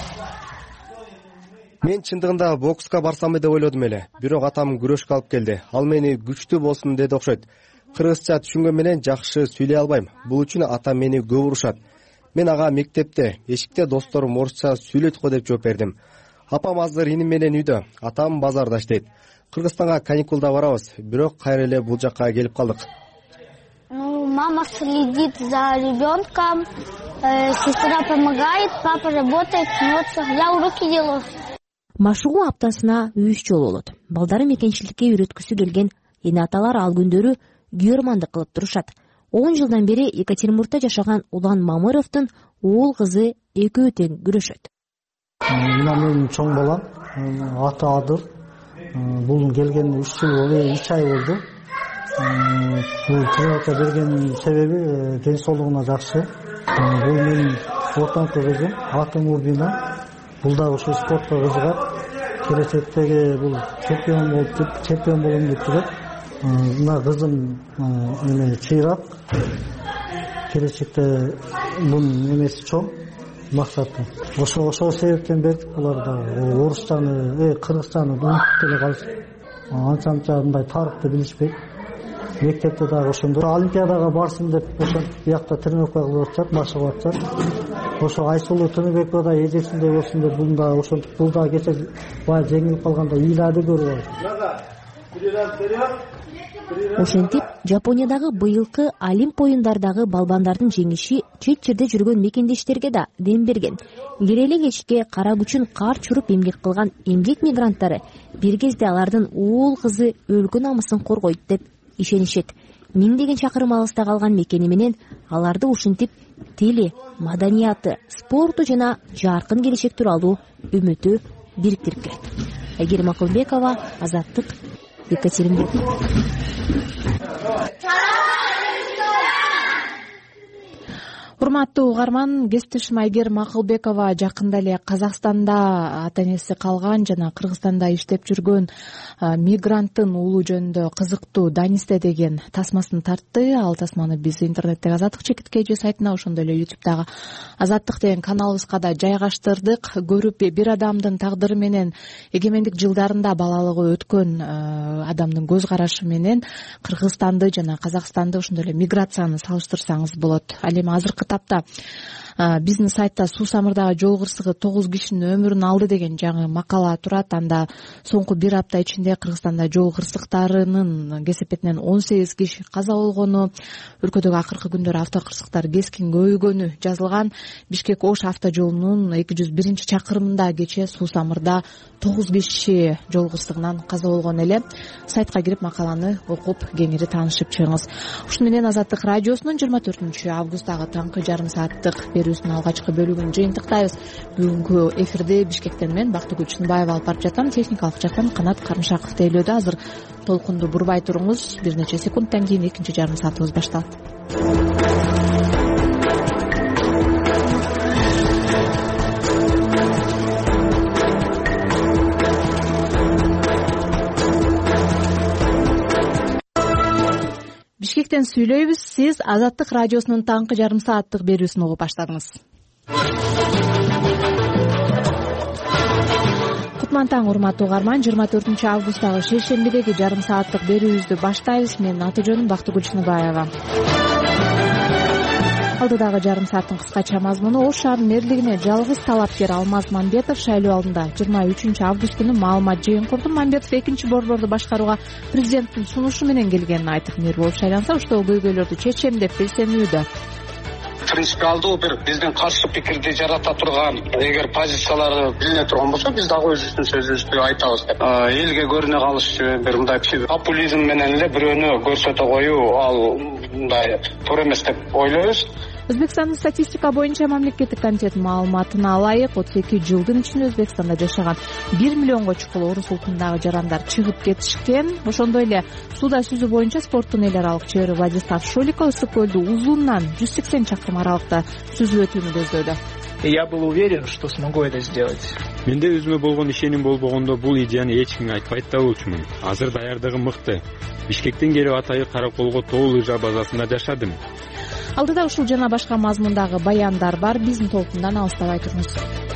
Мен чындыгында бокска барсам деп ойлодум эле. Бирок атам күрөшкө алып келди. Ал мени күчтүү болсун деди окшойт. Кыргызча түшүнгөн менен жакшы сүйлөй албайм. Бул үчүн атам мени көп урушат. Мен ага мектепте, эшикте досторум орусча сүйлөйт го деп жооп бердим. Апам азыр иним менен үйдө, атам базарда иштейт. Кыргызстанга каникулда барабыз, бирок кайра эле бул жакка келип калдык. Ну, мама следит за ребенком, э, сестра помогает, папа работает, вот я уроки делаю. Машыгуу аптасына үч жолу болот. Балдары мекенчиликке үйрөткүсү келген эне аталар ал күндөрү күйөрмандык кылып турушат. он жылдан бери Екатеринбургда жашаган Улан Мамыровдун уул кызы экөө тең күрөшөт. Мына менин чоң балам, аты Адыр. Бул келгенине үч жыл болду, үч ай болду. Бул тренировка берген себеби ден соолугуна жакшы. Бул менин ортоңку кызым, аты Мурбина. Бул да ошо спортко кызыгат. Келечектеги бул чемпион болуп, чемпион болом деп жүрөт. Мына кызым эме чыйрак. Келечекте бунун эмеси чоң, максаты. Ошо ошол себептен бердик буларда орустаны, кыргызстанды унутуп деле калышып. Анча-анча мындай тарыхты билишпейт. Мектепте дагы ошондо олимпиадага барсын деп ошо биякта тренировка кылып атышат, машыгып атышат. Ошо Айсулуу Тыныбекова да эжесиндей болсун деп бул да ошентип бул да кече бая жеңилип калганда ыйлады көрүп алды. Ошентип, Жапониядагы быйылкы Олимп оюндардагы балбандардын жеңиши чет жерде жүргөн мекендештерге да дем берген. Келеле кечке кара күчүн кар чуруп эмгек кылган эмгек мигранттары бир кезде алардын уул кызы өлкө намысын коргойт деп ишенишет. Миңдеген чакырым алыста калган мекени менен аларды ушинтип тили, маданияты, спорту жана жаркын келечек тууралуу үмүтү бириктирип келет. Айгерим Акылбекова, Азаттык, Екатеринбург. Урматтуу угарман, кесиптешим Айгерим Акылбекова жакында эле Казакстанда ата-энеси калган жана Кыргызстанда иштеп жүргөн мигранттын уулу жөнүндө кызыктуу Данисте деген тасмасын тартты. Ал тасманы биз интернеттеги Азаттык чекитке же сайтына, ошондой эле ютубтагы Азаттык деген каналыбызга да жайгаштырдык. Көрүп бир адамдын тагдыры менен эгемендик жылдарында балалыгы өткөн адамдын көз карашы менен Кыргызстанды жана Казакстанды, ошондой эле миграцияны салыштырсаңыз болот. Ал эми азыркы тапта биздин сайтта суусамырдагы жол кырсыгы тогуз кишинин өмүрүн алды деген жаңы макала турат. Анда соңку бир апта ичинде Кыргызстанда жол кырсыктарынын кесепетинен он сегиз киши каза болгону, өлкөдөгү акыркы күндөрү автокырсыктар кескин көбөйгөнү жазылган. Бишкек Ош автожолунун эки жүз биринчи чакырымында кечээ суусамырда тогуз киши жол кырсыгынан каза болгон эле. Сайтка кирип макаланы окуп кеңири таанышып чыгыңыз. Ушуну менен Азаттык радиосунун жыйырма төртүнчү августагы таңкы жарым сааттык берүүсүнүн алгачкы бөлүгүн жыйынтыктайбыз. Бүгүнкү эфирди Бишкектен мен Бактыгүл Чынбаева алып барып жатам. Техникалык жактан Канат Карымшаков тейлөөдө. Азыр толкунду бурбай туруңуз. Бир нече секундтан кийин экинчи жарым саатыбыз башталат. Бишкектен сүйлөйбүз. Сиз Азаттык радиосунун таңкы жарым сааттык берүүсүн угуп баштадыңыз. Кутман таң, урматтуу угарман. жыйырма төртүнчү августтагы шейшембидеги жарым сааттык берүүбүздү баштайбыз. Менин аты жөнүм Бактыгүл Чынбаева. Алдыдагы жарым сааттын кыскача мазмуну: Ош шаарынын мэрлигине жалгыз талапкер Алмаз Мамбетов шайлоо алдында жыйырма үчүнчү август күнү маалымат жыйын курду. Мамбетов экинчи борборду башкарууга президенттин сунушу менен келгенин айтып, мэр болуп шайланса, ошол көйгөйлөрдү чечем деп белсенүүдө. Принципиалдуу бир биздин каршы пикирди жарата турган, эгер позициялары билине турган болсо, биз дагы өзүбүздүн сөзүбүздү айтабыз деп. Элге көрүнө калышчу бир мындай популизм менен эле бирөөнү көрсөтө коюу, ал мындай туура эмес деп ойлойбуз. Өзбекстандын статистика боюнча мамлекеттик комитет маалыматына ылайык отуз эки жылдын ичинде Өзбекстанда жашаган бир миллионго чукул орус улутундагы жарандар чыгып кетишкен. Ошондой эле сууда сүзүү боюнча спорттун эл аралык чебери Владислав Шолико ысык көлдү узунунан жүз сексен чакырым аралыкта сүзүп өтүүнү көздөдү. Я был уверен, что смогу это сделать. Менде өзүмө болгон ишеним болбогондо бул идеяны эч кимге айтпайт да болчумун. Азыр даярдыгым мыкты. Бишкектен келип Атайы Караколго тоол ыжа базасында жашадым. Алдыда ушул жана башка мазмундагы баяндар бар. Биздин толкундан алыстабай туруңуз.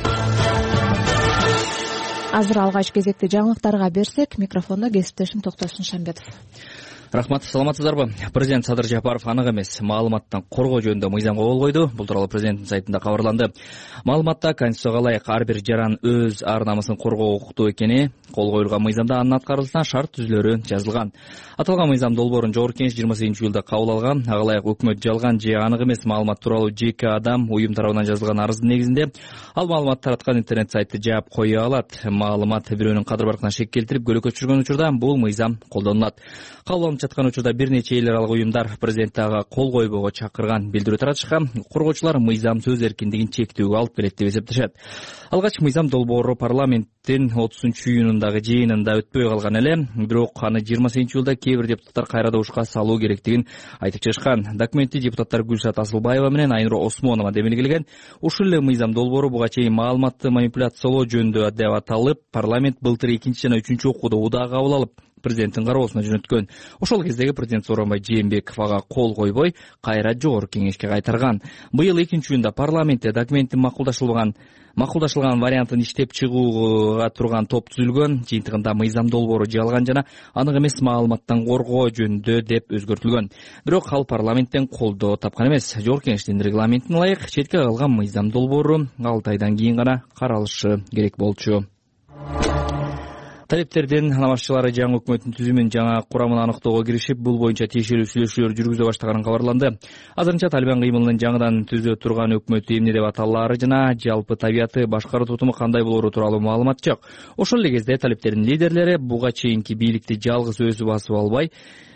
Азыр алгач кезекти жаңылыктарга берсек, микрофондо кесиптешим Токтосун Шамбетов. Рахмат, саламатсыздарбы? Президент Садыр Жапаров анык эмес маалыматтан коргоо жөнүндө мыйзамга кол койду. Бул тууралуу президенттин сайтында кабарланды. Маалыматта Конституцияга ылайык ар бир жаран өз ар намысын коргоо укуктуу экени кол коюлган мыйзамда анын аткарылышына шарт түзүлөрү жазылган. Аталган мыйзам долбоорун Жогорку Кеңеш жыйырма сегизинчи июлда кабыл алган. Ага ылайык өкмөт жалган же анык эмес маалымат тууралуу жеке адам, уюм тарабынан жазылган арыздын негизинде ал маалымат тараткан интернет сайтты жаап кое алат. Маалымат бирөөнүн кадыр баркына шек келтирип көлөкө түшүргөн учурда бул мыйзам колдонулат. Кабыл алынып жаткан учурда бир нече эл аралык уюмдар президентти ага кол койбоого чакырган билдирүү таратышкан. Коргоочулар мыйзам сөз эркиндигин чектөөгө алып келет деп эсептешет. Алгач мыйзам долбоору парламенттин отузунчу июнундагы жыйынында өтпөй калган эле, бирок аны жыйырма сегизинчи июлда кээ бир депутаттар кайра добушка салуу керектигин айтып чыгышкан. Документти депутаттар Гүлшат Асылбаева менен Айнура Осмонова демилгелеген. Ушул эле мыйзам долбоору буга чейин маалыматты манипуляциялоо жөнүндө деп аталып, парламент былтыр экинчи жана үчүнчү окууда удаа кабыл алып, президенттин кароосуна жөнөткөн. Ошол кездеги президент Сооронбай Жээнбеков ага кол койбой, кайра Жогорку Кеңешке кайтарган. Быйыл экинчи июнда парламентте документтин макулдашылган макулдашылган вариантын иштеп чыгууга турган топ түзүлгөн. Жыйынтыгында мыйзам долбоору жалган жана анык эмес маалыматтан коргоо жөнүндө деп өзгөртүлгөн. Бирок ал парламенттен колдоо тапкан эмес. Жогорку Кеңештин регламентине ылайык четке калган мыйзам долбоору алты айдан кийин гана каралышы керек болчу. Талептердин намазчылары жаңы өкмөттүн түзүмүн жана курамын аныктоого киришип, бул боюнча тиешелүү сүйлөшүүлөр жүргүзө баштаганын кабарланды. Азырынча Талибан кыймылынын жаңыдан түзө турган өкмөтү эмне деп аталаары жана жалпы табияты, башкаруу тутуму кандай болоору тууралуу маалымат жок. Ошол эле кезде талептердин лидерлери буга чейинки бийликти жалгыз өзү басып албай,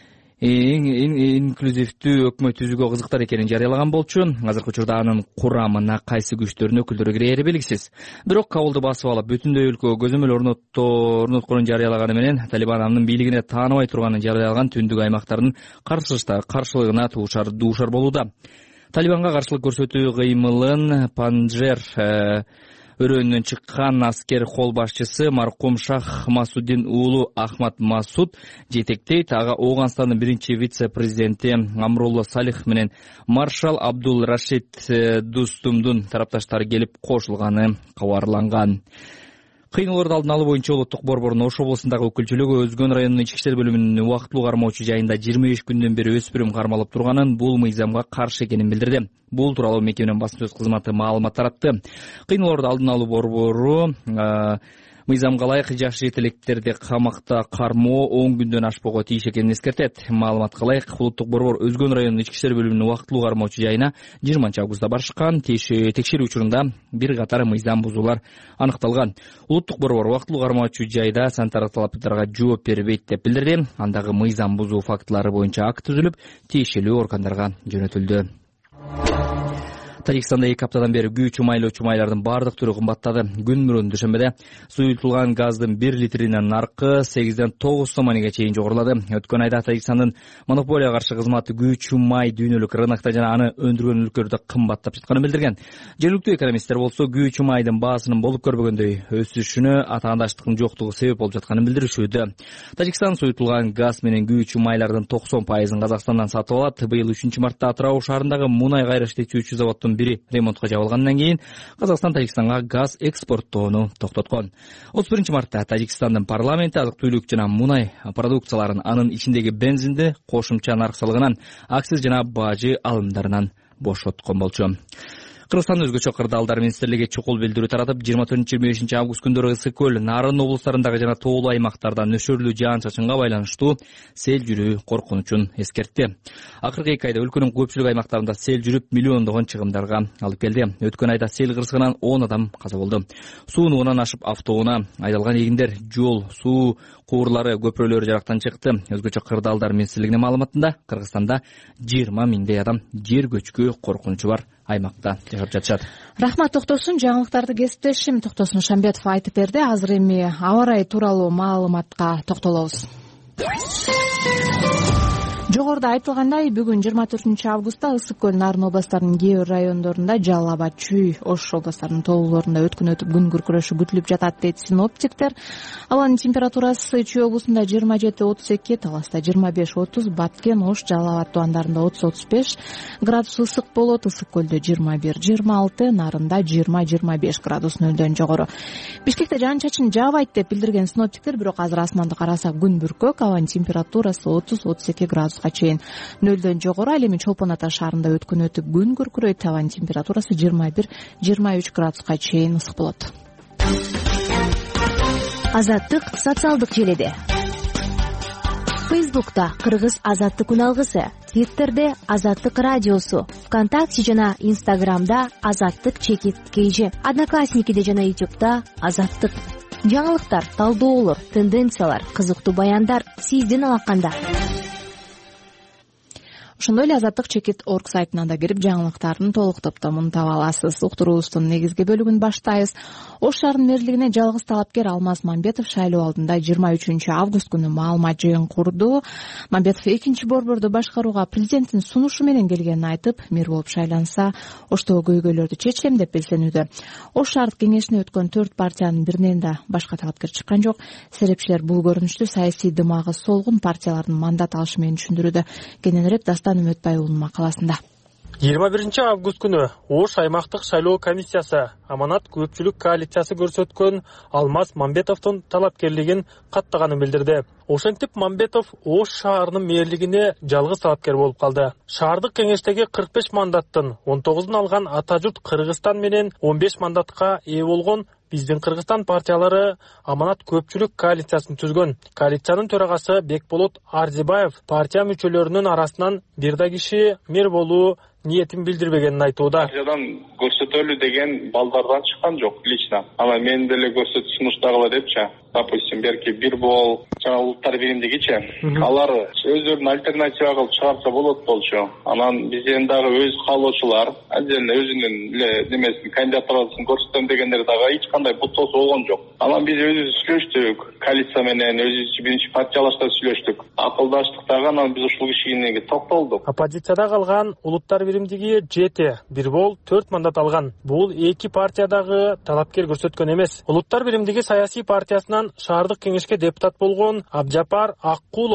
инклюзивдүү өкмөт түзүүгө кызыктар экенин жарыялаган болчу. Азыркы учурда анын курамына кайсы күчтөрдүн өкүлдөрү кирери белгисиз. Бирок кабылды басып алып, бүтүндөй өлкөгө көзөмөл орнотконун жарыялаганы менен Талибан анын бийлигине тааныбай турганын жарыялаган түндүк аймактардын каршылыгына дуушар болууда. Талибанга каршылык көрсөтүү кыймылын Панжшер өрөөнүнөн чыккан аскер кол башчысы маркум Шах Масуддин уулу Ахмад Масуд жетектейт. Ага Ооганстандын биринчи вице-президенти Амрулла Салих менен маршал Абдул Рашид Дустумдун тарапташтары келип кошулганы кабарланган. Кыйноолорду алдын алуу боюнча улуттук борбордун Ош облусундагы өкүлчүлүгү Өзгөн районунун ички иштер бөлүмүнүн убактылуу кармоочу жайында жыйырма беш күндөн бери өспүрүм кармалып турганын, бул мыйзамга каршы экенин билдирди. Бул тууралуу мекеменин басма сөз кызматы маалымат таратты. Кыйноолорду алдын алуу борбору мыйзамга ылайык жаш жетелектерди камакта кармоо он күндөн ашпоого тийиш экенин эскертет. Маалыматка ылайык улуттук борбор Өзгөн районунун ички иштер бөлүмүнүн убактылуу кармоочу жайына жыйырманчы августта барышкан. Текшерүү учурунда бир катар мыйзам бузуулар аныкталган. Улуттук борбор убактылуу кармоочу жайда санитардык талаптарга жооп бербейт деп билдирди. Андагы мыйзам бузуу фактылары боюнча акт түзүлүп, тиешелүү органдарга жөнөтүлдү. Тажикстанда эки аптадан бери күйүүчү майлоочу майлардын баардык түрү кымбаттады. Күн мөрүн дүйшөмбүдө суюлтулган газдын бир литринин наркы сегизден тогуз сомонга чейин жогорулады. Өткөн айда Тажикстандын монополияга каршы кызматы күйүүчү май дүйнөлүк рынокто жана аны өндүргөн өлкөлөрдө кымбаттап жатканын билдирген. Жергиликтүү экономисттер болсо күйүүчү майдын баасынын болуп көрбөгөндөй өсүшүнө атаандаштыктын жоктугу себеп болуп жатканын билдиришүүдө. Тажикстан суюлтулган газ менен күйүүчү майлардын токсон пайызын Казакстандан сатып алат. Быйыл үчүнчү мартта Атырау шаарындагы мунай кайра иштетүүчү заводдун бири ремонтко жабылгандан кийин Казакстан Тажикстанга газ экспорттоону токтоткон. отуз биринчи мартта Тажикстандын парламенти азык-түлүк жана мунай продукцияларын, анын ичиндеги бензинди кошумча нарк салыгынан, акциз жана бажы алымдарынан бошоткон болчу. Кыргызстандын өзгөчө кырдаалдар министрлиги чукул билдирүү таратып, жыйырма төртүнчү жыйырма бешинчи август күндөрү Ысык көл, Нарын облустарындагы жана тоолуу аймактарда нөшөрлүү жаан-чачынга байланыштуу сел жүрүү коркунучун эскертти. Акыркы эки айда өлкөнүн көпчүлүк аймактарында сел жүрүп, миллиондогон чыгымдарга алып келди. Өткөн айда сел кырсыгынан он адам каза болду. Суунугунан ашып автоунаа айдалган эгиндер, жол, суу куурлары, көпүрөлөр жарактан чыкты. Өзгөчө кырдаалдар министрлигинин маалыматында Кыргызстанда жыйырма миңдей адам жер көчкү коркунучу бар аймакта жашап жатышат. Рахмат Токтосун. Жаңылыктарды кесиптешим Токтосун Шамбетов айтып берди. Азыр эми аба ырайы тууралуу маалыматка токтолобуз. Жогоруда айтылгандай, бүгүн жыйырма төртүнчү августта Ысык көл, Нарын областарынын кээ бир райондорунда, Жалал Абад, Чүй, Ош областарынын тоолууларында өткөн өтүп күн күркүрөшү күтүлүп жатат дейт синоптиктер. Абанын температурасы Чүй облусунда жыйырма жети отуз эки, Таласта жыйырма беш отуз, Баткен, Ош, Жалал Абад тубандарында отуз отуз беш градус ысык болот. Ысык көлдө жыйырма бир жыйырма алты, Нарында жыйырма жыйырма беш градус нөлдөн жогору. Бишкекте жаан-чачын жаабайт деп билдирген синоптиктер, бирок азыр асманды карасак күн бүркөк, абанын температурасы отуз отуз эки градус чейин нөлдөн жогору. Ал эми Чолпон Ата шаарында өткөн өтүп күн күркүрөйт. Абанын температурасы жыйырма бир жыйырма үч градуска чейин ысык болот. Азаттык социалдык желеде. Фейсбукта Кыргыз Азаттык күн алгысы, Твиттерде Азаттык радиосу, ВКонтакте жана Инстаграмда Азаттык чекит кейжи, Одноклассникиде жана Ютубта Азаттык. Жаңылыктар, талдоолор, тенденциялар, кызыктуу баяндар сиздин алаканда. Ошондой эле азаттык чекит точка орг сайтына да кирип жаңылыктардын толук топтомун таба аласыз. Уктуруубуздун негизги бөлүгүн баштайбыз. Ош шаарынын мэрлигине жалгыз талапкер Алмаз Мамбетов шайлоо алдында жыйырма үчүнчү август күнү маалымат жыйын курду. Мамбетов экинчи борборду башкарууга президенттин сунушу менен келгенин айтып, мэр болуп шайланса, Оштогу көйгөйлөрдү чечем деп белсенүүдө. Ош шаардык кеңешине өткөн төрт партиянын биринен да башка талапкер чыккан жок. Серепчилер бул көрүнүштү саясий дымагы солгун партиялардын мандат алышы менен түшүндүрүүдө. Кененирээк Үмөтбай уулунун макаласында. жыйырма биринчи август күнү Ош аймактык шайлоо комиссиясы Аманат көпчүлүк коалициясы көрсөткөн Алмаз Мамбетовдун талапкерлигин каттаганын билдирди. Ошентип Мамбетов Ош шаарынын мэрлигине жалгыз талапкер болуп калды. Шаардык кеңештеги кырк беш мандаттын он тогузун алган ата журт Кыргызстан менен он беш мандатка ээ болгон Биздин Кыргызстан партиялары Аманат көпчүлүк коалициясын түзгөн. Коалициянын төрагасы Бекболот Арзибаев партия мүчөлөрүнүн арасынан бир да киши мэр болуу ниетин билдирбегенин айтууда. Партиядан көрсөтөлү деген балдардан чыккан жок лично. Ана мен деле көрсөтүп сунуштагыла депчи. Допустим, берки бир бол жана улуттар биримдигичи. Алар өздөрүнүн альтернатива кылып чыгарса болот болчу. Анан бизден дагы өз каалоочулар, отдельно өзүнүн эле немесин кандидатурасын көрсөтөм дегендер дагы эч кандай буттоосу болгон жок. Анан биз өзүбүз сүйлөштүк, коалиция менен өзүбүз биринчи партиялашта сүйлөштүк. Акылдаштык дагы анан биз ушул кишиге токтолдук. Оппозицияда калган улуттар биримдиги жети, бир бол төрт мандат алган. Бул эки партиядагы талапкер көрсөткөн эмес. Улуттар биримдиги саясий партиясынан шаардык кеңешке депутат болгон Абжапар Аккулов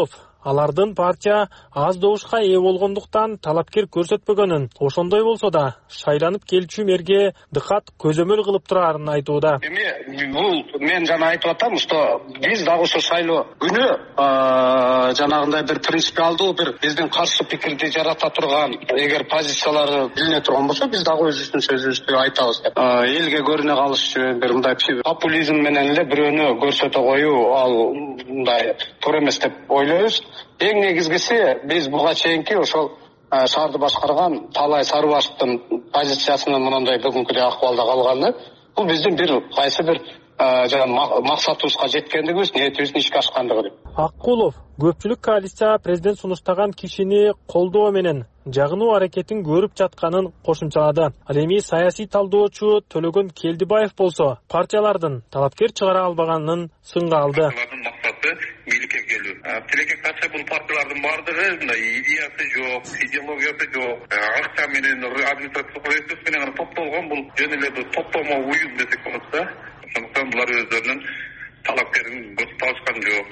алардын партия аз добушка ээ болгондуктан талапкер көрсөтпөгөнүн, ошондой болсо да шайланып келчү мэрге дыкат көзөмөл кылып турарын айтууда. Эми бул мен жана айтып атам, что биз дагы ошо шайлоо күнү жанагындай бир принципиалдуу бир биздин каршы пикирди жарата турган эгер позициялары билине турган болсо, биз дагы өзүбүздүн сөзүбүздү айтабыз. Элге көрүнө калыш үчүн бир мындай популизм менен эле бирөөнү көрсөтө коюу ал мындай туура эмес деп ойлойбуз. Эң негизгиси биз буга чейинки ошол шаарды башкарган Талай Сарыбашевдин позициясынын мындай бүгүнкүдөй акыбалда калганы, бул биздин бир кайсы бир максатыбызга жеткендигибиз, ниетибиздин ишке ашкандыгы деп. Аккулов көпчүлүк коалиция президент сунуштаган кишини колдоо менен жагынуу аракетин көрүп жатканын кошумчалады. Ал эми саясий талдоочу Төлөгөн Келдибаев болсо партиялардын талапкер чыгара албаганын сынга алды. Бийликке келүү. Тилекке кача бул партиялардын баардыгы мындай идеясы жок, идеологиясы жок, акча менен административдик ресурс менен топтолгон бул жөн эле топтомо уюм десек болот да. Ошондуктан булар өздөрүнүн талапкерин көрсөтө алышкан жок.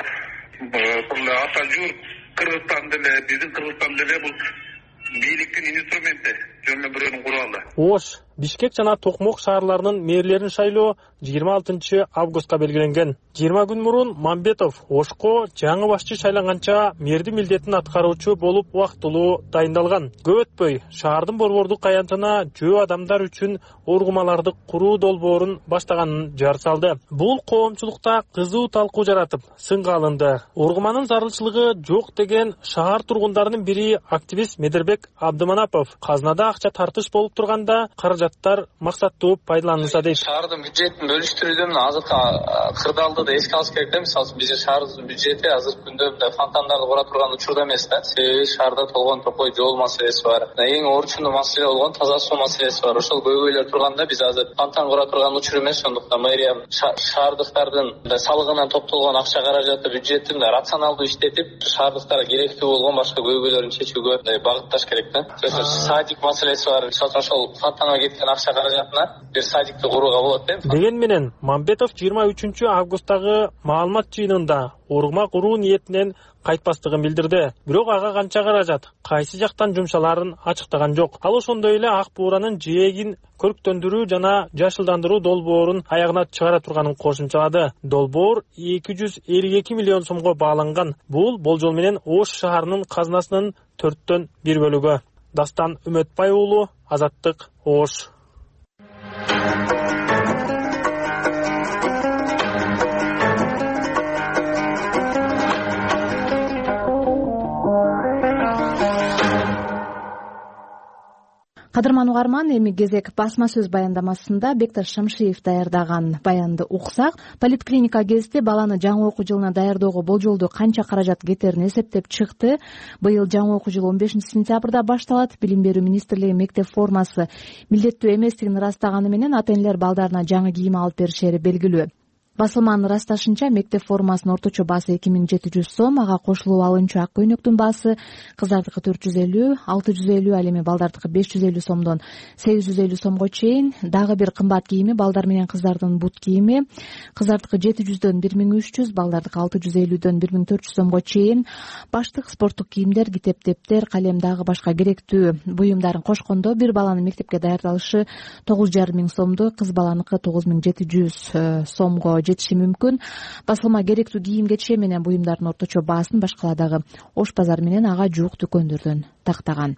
Бул ата журт Кыргызстан деле, биздин Кыргызстан деле бул бийликтин инструменти, жөн эле бирөөнүн куралы. Ош, Бишкек жана Токмок шаарларынын мэрлерин шайлоо жыйырма алтынчы августка белгиленген. жыйырма күн мурун Мамбетов Ошко жаңы башчы шайланганча мэрдин милдетин аткаруучу болуп убактылуу дайындалган. Көп өтпөй шаардын борбордук аянтына жөө адамдар үчүн оргумаларды куруу долбоорун баштаганын жар салды. Бул коомчулукта кызуу талкуу жаратып, сынга алынды. Оргуманын зарылчылыгы жок деген шаар тургундарынын бири активист Медербек Абдыманапов казнада акча тартыш болуп турганда каражаттар максаттуу пайдаланылса дейт. Шаардын бюджетин бөлүштүрүүдөн азыркы кырдаалды да эске алыш керек да. Мисалы биздин шаарыбыздын бюджети азыркы күндө фонтандарды кура турган учурда эмес да. Себеби шаарда толгон топой жол маселеси бар. Эң орчундуу маселе болгон таза суу маселеси бар. Ошол көйгөйлөр турганда биз азыр фонтан кура турган учур эмес. Ошондуктан мэрия шаардыктардын салыгынан топтолгон акча каражаты бюджетин рационалдуу иштетип, шаардыктарга керектүү болгон башка көйгөйлөрүн чечүүгө багытташ керек да. Садик маселеси бар. Ошол фонтанга кеткен акча каражатына бир садикти курууга болот да. Деген менен Мамбетов жыйырма үчүнчү августтагы маалымат жыйынында оргума куруу ниетинен кайтпастыгын билдирди. Бирок ага канча каражат, кайсы жактан жумшаларын ачыктаган жок. Ал ошондой эле ак бууранын жээгин көрктөндүрүү жана жашылдандыруу долбоорун аягына чыгара турганын кошумчалады. Долбоор эки жүз элүү эки миллион сомго бааланган. Бул болжол менен Ош шаарынын казынасынын төрттөн бир бөлүгү. Дастан Үмөтбай уулу, Азаттык, Ош. Кадырман угарман, эми кезек басма сөз баяндамасында Бекташ Шамшиев даярдаган баянды уксак. Поликлиника гезити баланы жаңы окуу жылына даярдоого болжолдуу канча каражат кетерин эсептеп чыкты. Быйыл жаңы окуу жылы он бешинчи сентябрда башталат. Билим берүү министрлиги мектеп формасы милдеттүү эместигин ырастаганы менен ата-энелер балдарына жаңы кийим алып беришери белгилүү. Басылманын ырасташынча мектеп формасынын орточо баасы эки миң жети жүз сом, ага кошулуп алынчу ак көйнөктүн баасы кыздардыкы төрт жүз элүү, алты жүз элүү, ал эми балдардыкы беш жүз элүү сомдон сегиз жүз элүү сомго чейин. Дагы бир кымбат кийими балдар менен кыздардын бут кийими, кыздардыкы жети жүздөн бир миң үч жүз, балдардыкы алты жүз элүүдөн бир миң төрт жүз сомго чейин. Баштык спорттук кийимдер, китеп, дептер, калем, дагы башка керектүү буюмдарын кошкондо бир баланын мектепке даярдалышы тогуз жарым миң сомду, кыз баланыкы тогуз миң жети жүз сомго жетиши мүмкүн. Басылма керектүү кийим кече менен буюмдардын орточо баасын башкаладагы Ош базар менен ага жуук дүкөндөрдөн тактаган.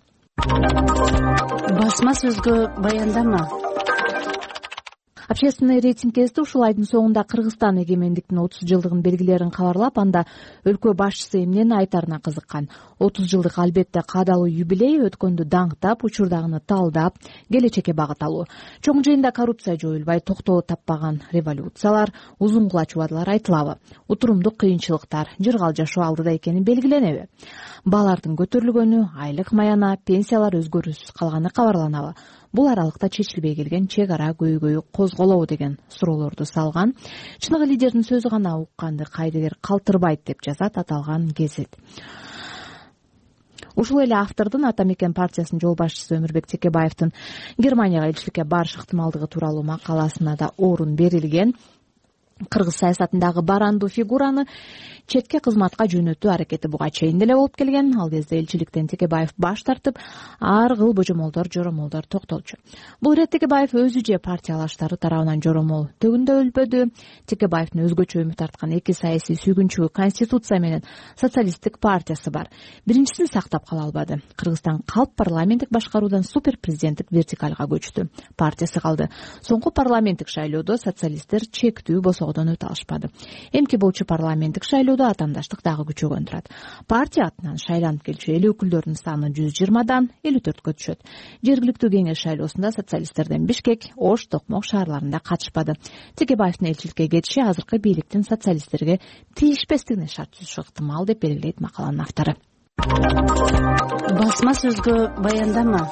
Басма сөзгө баяндама. Общественный рейтинг кезди ушул айдын соңунда Кыргызстан эгемендиктин отуз жылдыгын белгилерин кабарлап, анда өлкө башчысы эмнени айтарына кызыккан. отуз жылдык албетте каадалуу юбилей, өткөндү даңктап, учурдагыны талдап, келечекке багыт алуу. Чоң жыйында коррупция жоюлбай, токтоо таппаган революциялар, узун кулач убадалар айтылабы? Утурумдук кыйынчылыктар, жыргал жашоо алдыда экени белгиленеби? Баалардын көтөрүлгөнү, айлык маяна, пенсиялар өзгөрүүсүз калганы кабарланабы? Бул аралыкта чечилбей келген чек ара көйгөйү козголобу деген суроолорду салган. Чыныгы лидердин сөзү гана укканды кайдыгер калтырбайт деп жазат аталган гезит. Ушул эле автордун Ата Мекен партиясынын жол башчысы Өмүрбек Текебаевдин Германияга элчиликке барыш ыктымалдыгы тууралуу макаласына да орун берилген. кыргыз саясатындагы барандуу фигураны четке кызматка жөнөтүү аракети буга чейин деле болуп келген. Ал кезде элчиликтен Текебаев баш тартып, ар кыл божомолдор, жоромолдор токтолчу. Бул ирет Текебаев өзү же партиялаштары тарабынан жоромол төгүндө өлбөдү. Текебаевдин өзгөчө үмүт арткан эки саясий сүйгүнчү Конституция менен Социалисттик партиясы бар. Биринчисин сактап кала албады. Кыргызстан калп парламенттик башкаруудан супер президенттик вертикалга көчтү. Партиясы калды. Соңку парламенттик шайлоодо социалисттер чектүү босоодон өтө алышпады. Эмки болчу парламенттик шайлоодо атаандаштык дагы күчөгөн турат. Партия атынан шайланып келчү эл өкүлдөрүнүн саны жүз жыйырмадан элүү төрткө түшөт. Жергиликтүү кеңеш шайлоосунда социалисттерден Бишкек, Ош, Токмок шаарларында катышпады. Текебаевдин элчиликке кетиши азыркы бийликтин социалисттерге тийишпестигине шарт түзүшү ыктымал деп белгилейт макаланын автору. Басма сөзгө баяндама.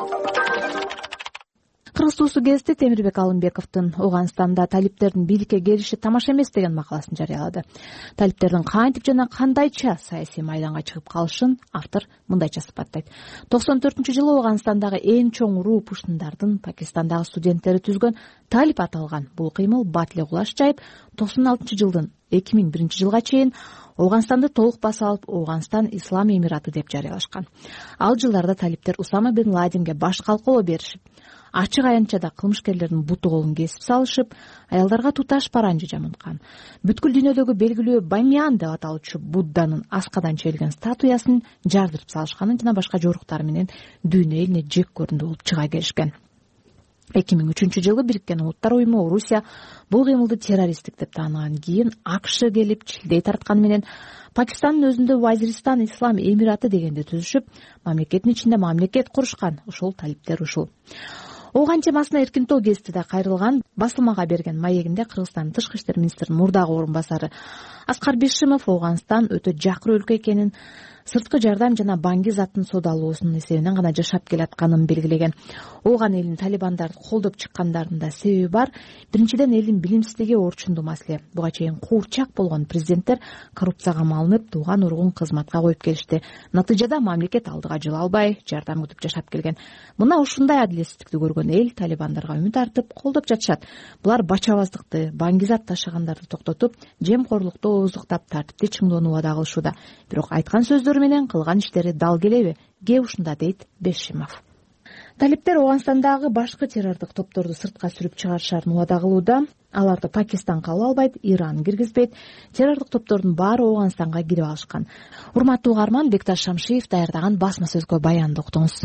Кыргыз туусу гезити Темирбек Алымбековдун Ооганстанда талиптердин бийликке келиши тамаша эмес деген макаласын жарыялады. Талиптердин кантип жана кандайча саясий майданга чыгып калышын автор мындайча сыпаттайт. токсон төртүнчү жылы Ооганстандагы эң чоң руу пуштундардын Пакистандагы студенттери түзгөн талип аталган бул кыймыл бат эле кулаш жайып, токсон алтынчы жылдын эки миң биринчи жылга чейин Ооганстанды толук баса алып, Ооганстан Ислам Эмираты деп жарыялашкан. Ал жылдарда талиптер Усама бин Ладенге баш калкалоо беришип, ачык аянтчада кылмышкерлердин буту колун кесип салышып, аялдарга туташ паранжы жамылткан. Бүткүл дүйнөдөгү белгилүү Бамян деп аталуучу Будданын аскадан чийилген статуясын жардырып салышканын жана башка жоруктар менен дүйнө элине жек көрүндү болуп чыга келишкен. эки миң үчүнчү жылы Бириккен Улуттар уюму Орусия бул кыймылды террористтик деп тааныган. Кийин АКШ келип чилдей тартканы менен Пакистандын өзүндө Вазиристан Ислам Эмираты дегенди түзүшүп, мамлекеттин ичинде мамлекет курушкан. Ушул талиптер ушул. Ооган темасына Эркинтоо гезити да кайрылган. Басылмага берген маегинде Кыргызстандын тышкы иштер министринин мурдагы орун басары Аскар Бишимов Ооганстан өтө жакыр өлкө экенин, сырткы жардам жана банги заттын содалоосунун эсебинен гана жашап келатканын белгилеген. Ооган элин талибандарды колдоп чыккандарында себеби бар. Биринчиден, элдин билимсиздиги орчундуу маселе. Буга чейин куурчак болгон президенттер коррупцияга малынып, тууган уругун кызматка коюп келишти. Натыйжада мамлекет алдыга жыла албай, жардам күтүп жашап келген. Мына ушундай адилетсиздикти көргөн эл талибандарга үмүт артып, колдоп жатышат. Булар бачабаздыкты, банги зат ташыгандарды токтотуп, жемкорлукту ооздуктап, тартипти чыңдоону убада кылышууда. Бирок айткан сөздөрү менен кылган иштери дал келеби? Кээ ушунда дейт Бешимов. Талиптер Ооганстандагы башкы террордук топторду сыртка сүрүп чыгарышарын убада кылууда. Аларды Пакистан кабыл албайт, Иран киргизбейт. Террордук топтордун баары Ооганстанга кирип алышкан. Урматтуу угарман, Бекташ Шамшиев даярдаган басма сөзгө баянды уктуңуз.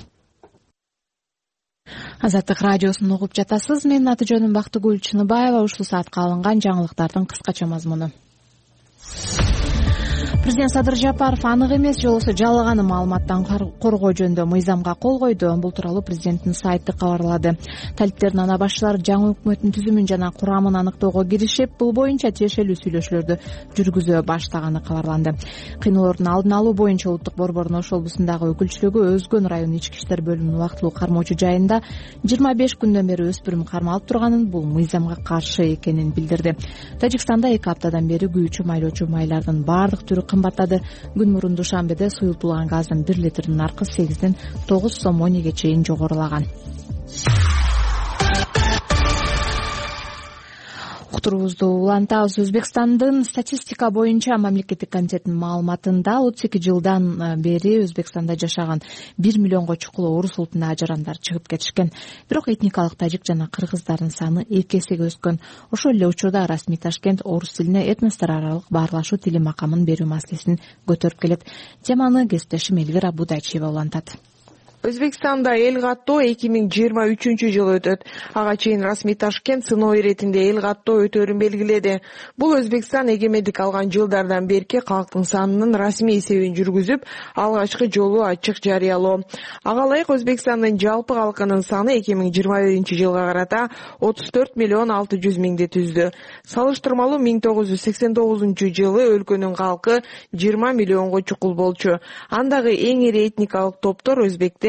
Азаттык радиосун угуп жатасыз. Менин аты жөнүм Бактыгүл Чыныбаева. Ушул саатка алынган жаңылыктардын кыскача мазмуну. Президент Садыр Жапаров анык эмес же болбосо жалган маалыматтан коргоо жөнүндө мыйзамга кол койду. Бул тууралуу президенттин сайты кабарлады. Талиптердин ана башчылары жаңы өкмөттүн түзүмүн жана курамын аныктоого киришип, бул боюнча тиешелүү сүйлөшүүлөрдү жүргүзө баштаганы кабарланды. Кыйноолордун алдын алуу боюнча Улуттук борбордун Ош облусундагы өкүлчүлүгү Өзгөн районунун ички иштер бөлүмүнүн убактылуу кармоочу жайында жыйырма беш күндөн бери өспүрүм кармалып турганын, бул мыйзамга каршы экенин билдирди. Тажикстанда эки аптадан бери күйүүчү майлоочу майлардын баардык түрү кымбаттады. Күн мурун Душанбеде суюлтулган газдын бир литринин наркы сегизден тогуз сом онеге чейин жогорулаган. Уктуруубузду улантабыз. Өзбекстандын статистика боюнча мамлекеттик комитетинин маалыматында отуз эки жылдан бери Өзбекстанда жашаган бир миллионго чукул орус улутунда ажарандар чыгып кетишкен. Бирок этникалык тажик жана кыргыздардын саны эки эсеге өскөн. Ошол эле учурда расмий Ташкент орус тилине этностор аралык баарлашуу тили макамын берүү маселесин көтөрүп келет. Теманы кесиптешим Элвира Будайчиева улантат. Өзбекстанда эл каттоо эки миң жыйырма үчүнчү жылы өтөт. Ага чейин расмий Ташкент сыноо иретинде эл каттоо өтөөрүн белгиледи. Бул Өзбекстан эгемендик алган жылдардан берки калктын санынын расмий эсебин жүргүзүп, алгачкы жолу ачык жарыялоо. Ага ылайык Өзбекстандын жалпы калкынын саны эки миң жыйырма биринчи жылга карата отуз төрт миллион алты жүз миңди түздү. Салыштырмалуу миң тогуз жүз сексен тогузунчу жылы өлкөнүн калкы жыйырма миллионго чукул болчу. Андагы эң ири этникалык топтор өзбектер,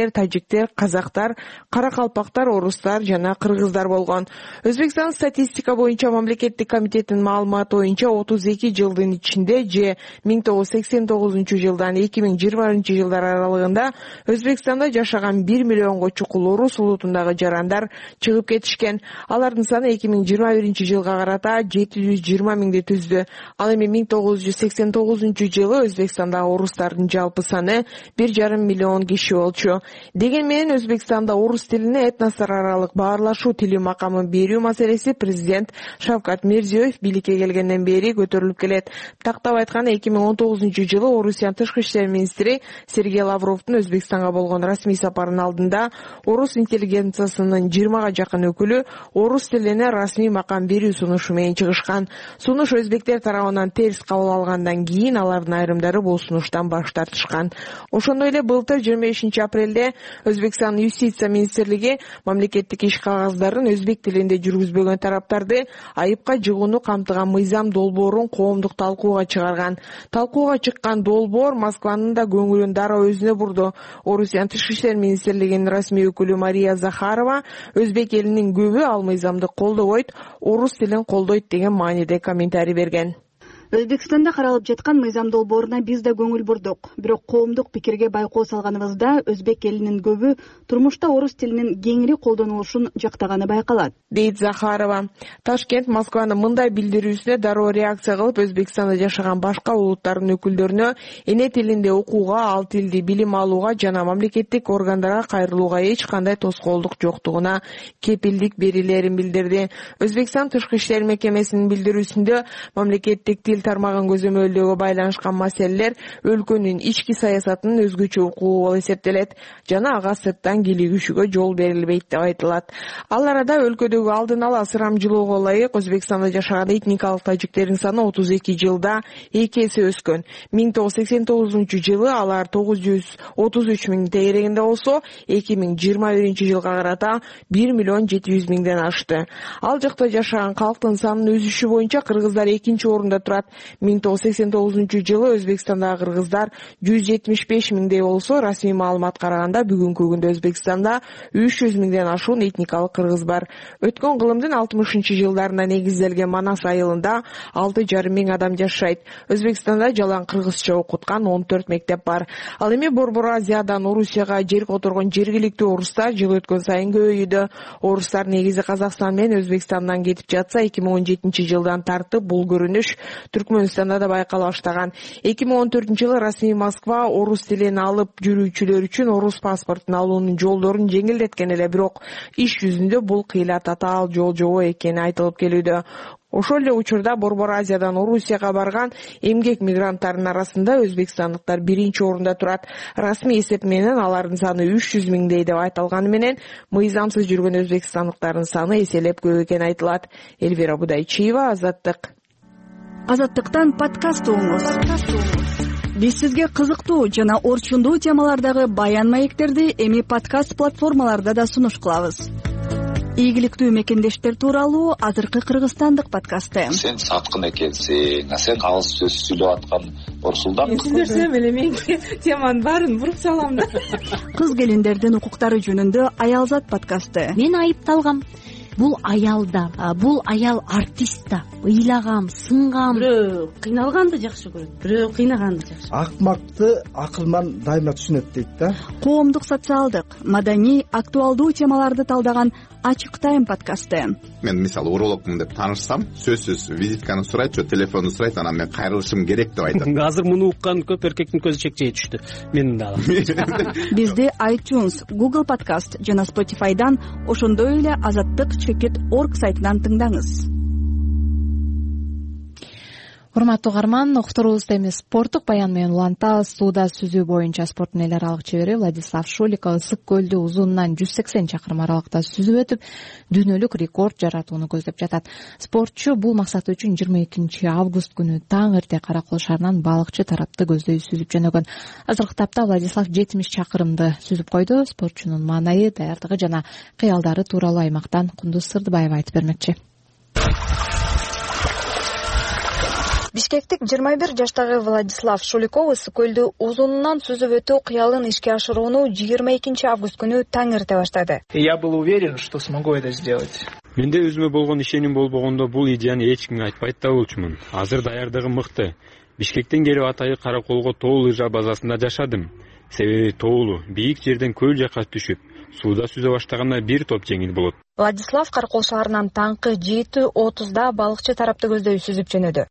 өзбектер, тажиктер, казактар, каракалпактар, орустар жана кыргыздар болгон. Өзбекстан статистика боюнча мамлекеттик комитеттин маалыматы боюнча отуз эки жылдын ичинде же миң тогуз жүз сексен тогузунчу жылдан эки миң жыйырманчы жылдар аралыгында Өзбекстанда жашаган бир миллионго чукул орус улутундагы жарандар чыгып кетишкен. Алардын саны эки миң жыйырма биринчи жылга карата жети жүз жыйырма миңди түздү. Ал эми миң тогуз жүз сексен тогузунчу жылы Өзбекстандагы орустардын жалпы саны бир жарым миллион киши болчу. Деген менен Өзбекстанда орус тилине этностор аралык баарлашуу тили макамын берүү маселеси президент Шавкат Мирзиёев бийликке келгенден бери көтөрүлүп келет. Тактап айтканда эки миң он тогузунчу жылы Орусиянын тышкы иштер министри Сергей Лавровдун Өзбекстанга болгон расмий сапарынын алдында орус интеллигенциясынын жыйырмага жакын өкүлү орус тилине расмий макам берүү сунушу менен чыгышкан. Сунуш өзбектер тарабынан терс кабыл алгандан кийин алардын айрымдары бул сунуштан баш тартышкан. Ошондой эле былтыр жыйырма бешинчи апрелде Өзбекстан юстиция министрлиги мамлекеттик иш кагаздарын өзбек тилинде жүргүзбөгөн тараптарды айыпка жыгууну камтыган мыйзам долбоорун коомдук талкууга чыгарган. Талкууга чыккан долбоор Москванын да көңүлүн дароо өзүнө бурду. Орусиянын тышкы иштер министрлигинин расмий өкүлү Мария Захарова өзбек элинин көбү ал мыйзамды колдобойт, орус тилин колдойт деген мааниде комментарий берген. Өзбекстанда каралып жаткан мыйзам долбооруна биз да көңүл бурдук. Бирок коомдук пикирге байкоо салганыбызда өзбек элинин көбү турмушта орус тилинин кеңири колдонулушун жактаганы байкалат, дейт Захарова. Ташкент Москванын мындай билдирүүсүнө дароо реакция кылып, Өзбекстанда жашаган башка улуттардын өкүлдөрүнө эне тилинде окууга, ал тилди билим алууга жана мамлекеттик органдарга кайрылууга эч кандай тоскоолдук жоктугуна кепилдик берилерин билдирди. Өзбекстан тышкы иштер мекемесинин билдирүүсүндө мамлекеттик тил тармагын көзөмөлдөөгө байланышкан маселелер өлкөнүн ички саясатынын өзгөчө укугу болуп эсептелет жана ага сырттан кийлигишүүгө жол берилбейт деп айтылат. Ал арада өлкөдөгү алдын ала ысырамчылоого ылайык Өзбекстанда жашаган этникалык тажиктердин саны отуз эки жылда эки эсе өскөн. миң тогуз жүз сексен тогузунчу жылы алар тогуз жүз отуз үч миң тегерегинде болсо, эки миң жыйырма биринчи жылга карата бир миллион жети жүз миңден ашты. Ал жакта жашаган калктын санынын өсүшү боюнча кыргыздар экинчи орунда турат. миң тогуз жүз сексен тогузунчу жылы Өзбекстандагы кыргыздар жүз жетимиш беш миңдей болсо, расмий маалыматка караганда бүгүнкү күндө Өзбекстанда үч жүз миңден ашуун этникалык кыргыз бар. Өткөн кылымдын алтымышынчы жылдарына негизделген Манас айылында алты жарым миң адам жашайт. Өзбекстанда жалаң кыргызча окуткан он төрт мектеп бар. Ал эми Борбор Азиядан Орусияга жер которгон жергиликтүү орустар жыл өткөн сайын көбөйүүдө. Орустар негизи Казакстан менен Өзбекстандан кетип жатса, эки миң он жетинчи жылдан тартып бул көрүнүш Түркмөнстанда да байкала баштаган. эки миң он төртүнчү жылы расмий Москва орус тилин алып жүрүүчүлөр үчүн орус паспортун алуунун жолдорун жеңилдеткен эле, бирок иш жүзүндө бул кыйла татаал жол жобо экени айтылып келүүдө. Ошол эле учурда Борбор Азиядан Орусияга барган эмгек мигранттардын арасында өзбекстандыктар биринчи орунда турат. Расмий эсеп менен алардын саны үч жүз миңдей деп айтылганы менен, мыйзамсыз жүргөн өзбекстандыктардын саны эселеп көп экени айтылат. Эльвира Будайчиева, Азаттык. Азаттыктан подкаст угуңуз. Биз сизге кызыктуу жана орчундуу темалардагы баян маектерди эми подкаст платформаларда да сунуш кылабыз. Ийгиликтүү мекендештер тууралуу азыркы кыргызстандык подкасты. Сен саткын экенсиң, сен алыс сөз сүйлөп аткан Орсулдан. Сиздерсем эле мен теманын баарын буруп салам да. Кыз келиндердин укуктары жөнүндө Аялзат подкасты. Мен айыпталгам. Бул аял да, бул аял артист да. Ыйлагам, сынгам. Бирөө кыйналганды жакшы көрөт, бирөө кыйнаганды жакшы. Акмакты акылман дайыма түшүнөт дейт да. Коомдук социалдык, маданий, актуалдуу темаларды талдаган Ачык Тайм подкасты. Мен мисалы урологмун деп таанышсам, сөзсүз визитканы сурайт, же телефонду сурайт, анан мен кайрылышым керек деп айтат. Азыр муну уккан көп эркектин көзү чекчей түштү. Менин дагы. Бизди iTunes, Google Podcast жана Spotify'дан, ошондой эле азаттык чекит точка орг сайтынан тыңдаңыз. Урматтуу угарман, уктуруубузда эми спорттук баян менен улантабыз. Сууда сүзүү боюнча спорттун эл аралык чебери Владислав Шуликов Ысык көлдү узунунан жүз сексен чакырым аралыкта сүзүп өтүп, дүйнөлүк рекорд жаратууну көздөп жатат. Спортчу бул максат үчүн жыйырма экинчи август күнү таң эрте Каракол шаарынан балыкчы тарапты көздөй сүзүп жөнөгөн. Азыркы тапта Владислав жетимиш чакырымды сүзүп койду. Спортчунун маанайы, даярдыгы жана кыялдары тууралуу аймактан Кундуз Сырдыбаева айтып бермекчи. Бишкектик жыйырма бир жаштагы Владислав Шуликов ысык көлдү узунунан сүзүп өтүү кыялын ишке ашырууну жыйырма экинчи август күнү таң эрте баштады. Я был уверен, что смогу это сделать. Менде өзүмө болгон ишеним болбогондо бул идеяны эч кимге айтпайт да болчумун. Азыр даярдыгым мыкты. Бишкектен келип Атайы Караколго тоо лыжа базасында жашадым. Себеби тоолуу, бийик жерден көл жака түшүп, сууда сүзө баштаганда бир топ жеңил болот. Владислав Каракол шаарынан таңкы жети отузда балыкчы тарапты көздөй сүзүп жөнөдү.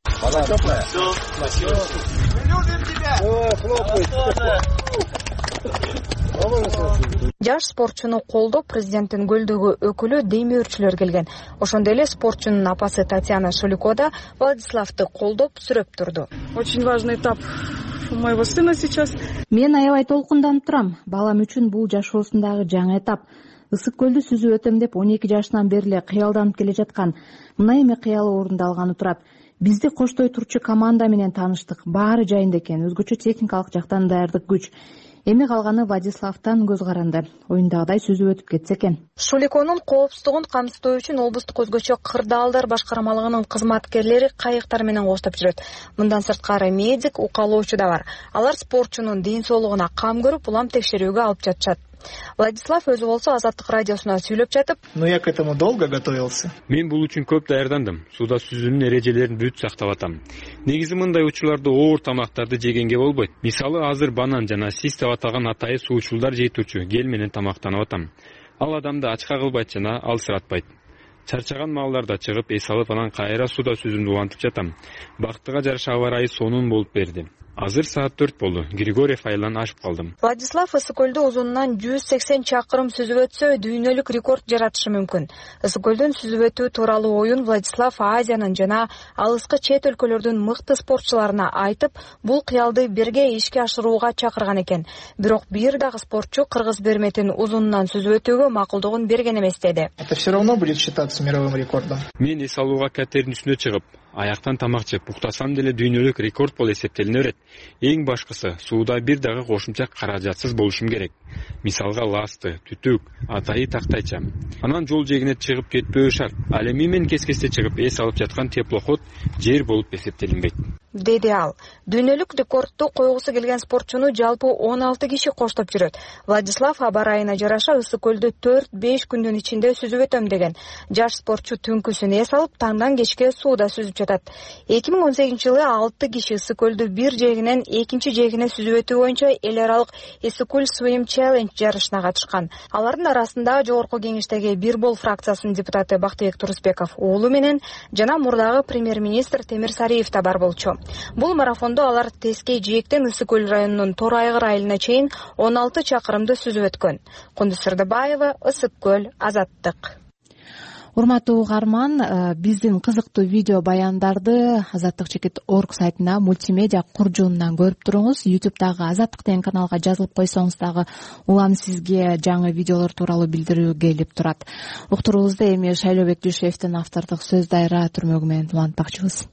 Жаш спортчуну колдоп президенттин көлдөгү өкүлү демиөрчүлөр келген. Ошондой эле спортчунун апасы Татьяна Шулико да Владиславды колдоп сүрөп турду. Очень важный этап у моего сына сейчас. Мен аябай толкунданып турам. Балам үчүн бул жашоосундагы жаңы этап. Ысык көлдү сүзүп өтөм деп он эки жашынан бери эле кыялданып келе жаткан. Мына эми кыялы орундалганы турат. Бизди коштой турчу команда менен тааныштык. Баары жайында экен. Өзгөчө техникалык жактан даярдык күч. Эми калганы Владиславтан көз каранды. Оюндагыдай сүзүп өтүп кетсе экен. Шуликонун коопсуздугун камсыздоо үчүн облустук өзгөчө кырдаалдар башкармалыгынын кызматкерлери кайыктар менен коштоп жүрөт. Мындан сырткары медик, укалоочу да бар. Алар спортчунун ден соолугуна кам көрүп, улам текшерүүгө алып жатышат. Владислав өзү болсо Азаттык радиосуна сүйлөп жатып, "Но я к этому долго готовился. Мен бул үчүн көп даярдандым. Сууда сүзүүнүн эрежелерин бүт сактап атам. Негизи мындай учурларда оор тамактарды жегенге болбойт. Мисалы азыр банан жана сис деп аталган атайы суучулдар жей турчу гел менен тамактанып атам. Ал адамды ачка кылбайт жана алсыратпайт. Чарчаган маалдарда чыгып, эс алып анан кайра сууда сүзүүмдү улантып жатам. Бактыга жараша аба ырайы сонун болуп берди. Азыр саат төрт болду. Григорьев айылынан ашып калдым. Владислав ысык көлдү узунунан жүз сексен чакырым сүзүп өтсө, дүйнөлүк рекорд жаратышы мүмкүн. Ысык көлдүн сүзүп өтүү тууралуу оюн Владислав Азиянын жана алыскы чет өлкөлөрдүн мыкты спортчуларына айтып, бул кыялды бирге ишке ашырууга чакырган экен. Бирок бир дагы спортчу Кыргыз Берметин узунунан сүзүп өтүүгө макулдугун берген эмес деди. Это все равно будет считаться мировым рекордом. Мен эс алууга катердин үстүнө чыгып, аяктан тамак жеп уктасам деле дүйнөлүк рекорд болуп эсептелине берет. Эң башкысы, сууда бир дагы кошумча каражатсыз болушум керек. Мисалга ласты, түтүк, атайы тактайча. Анан жол жээгине чыгып кетпөө шарт. Ал эми мен кескесте чыгып эс алып жаткан теплоход жер болуп эсептелинбейт, деди ал. Дүйнөлүк рекордду койгусу келген спортчуну жалпы он алты киши коштоп жүрөт. Владислав аба ырайына жараша ысык көлдү төрт беш күндүн ичинде сүзүп өтөм деген. Жаш спортчу түнкүсүн эс алып, таңдан кечке сууда сүзүп жатат. эки миң он сегизинчи жылы алты киши ысык көлдү бир жээгинен экинчи жээгине сүзүп өтүү боюнча эл аралык Исыкуль Swim Challenge жарышына катышкан. Алардын арасында Жогорку Кеңештеги Бир бол фракциясынын депутаты Бактыбек Турусбеков уулу менен жана мурдагы премьер-министр Темир Сариев да бар болчу. Бул марафондо алар Тескей жээктен Ысык көл районунун Тор Айгыр айылына чейин он алты чакырымды сүзүп өткөн. Кундуз Сырдыбаева, Ысык көл, Азаттык. Урматтуу угарман, биздин кызыктуу видео баяндарды азаттык чекит точка орг сайтында мультимедиа куржунунан көрүп туруңуз. ютубтагы Азаттык деген каналга жазылып койсоңуз дагы улам сизге жаңы видеолор тууралуу билдирүү келип турат. Уктуруубузду эми Шайлообек Дүйшеевдин автордук сөз дайра түрмөгү менен улантмакчыбыз.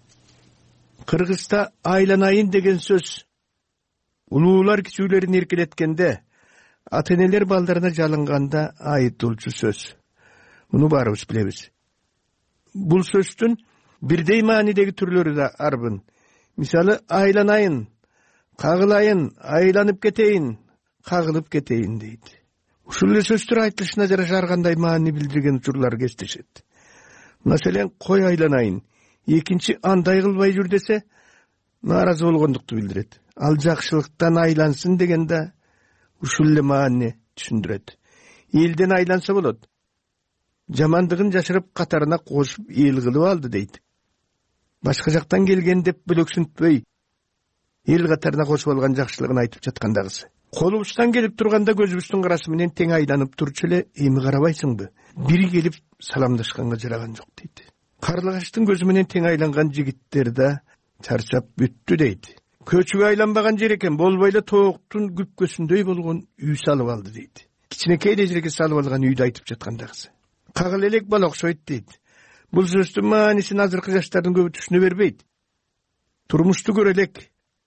Кыргызда айланайын деген сөз улуулар кичүүлөрүн эркелеткенде, ата-энелер балдарына жалынганда айтылчу сөз. Муну баарыбыз билебиз. Бул сөздүн бирдей маанидеги түрлөрү да арбын. Мисалы, айланайын, кагылайын, айланып кетейин, кагылып кетейин дейт. Ушул эле сөздөр айтылышына жараша ар кандай маани билдирген учурлар кездешет. Маселен, кой айланайын, экинчи андай кылбай жүр десе, нааразы болгондукту билдирет. Ал жакшылыктан айлансын деген да ушул эле маани түшүндүрөт. Элден айланса болот. Жамандыгын жашырып катарына кошуп эл кылып алды дейт. Башка жактан келген деп бөлөксүнтпөй, эл катарына кошуп алган жакшылыгын айтып жаткандагысы. Колубуздан келип турганда көзүбүздүн карасы менен тең айланып турчу эле, эми карабайсыңбы? Бири келип саламдашканга жараган жок дейт. Карлыгаштын көзү менен тең айланган жигиттер да чарчап бүттү дейт. Көчүгө айланбаган жер экен, болбой эле тооктун күпкөсүндөй болгон үй салып алды дейт. Кичинекей эле жерге салып алган үйдү айтып жаткандагысы. Кагыл элек бала окшойт дейт. Бул сөздүн маанисин азыркы жаштардын көбү түшүнө бербейт. Турмушту көрө элек,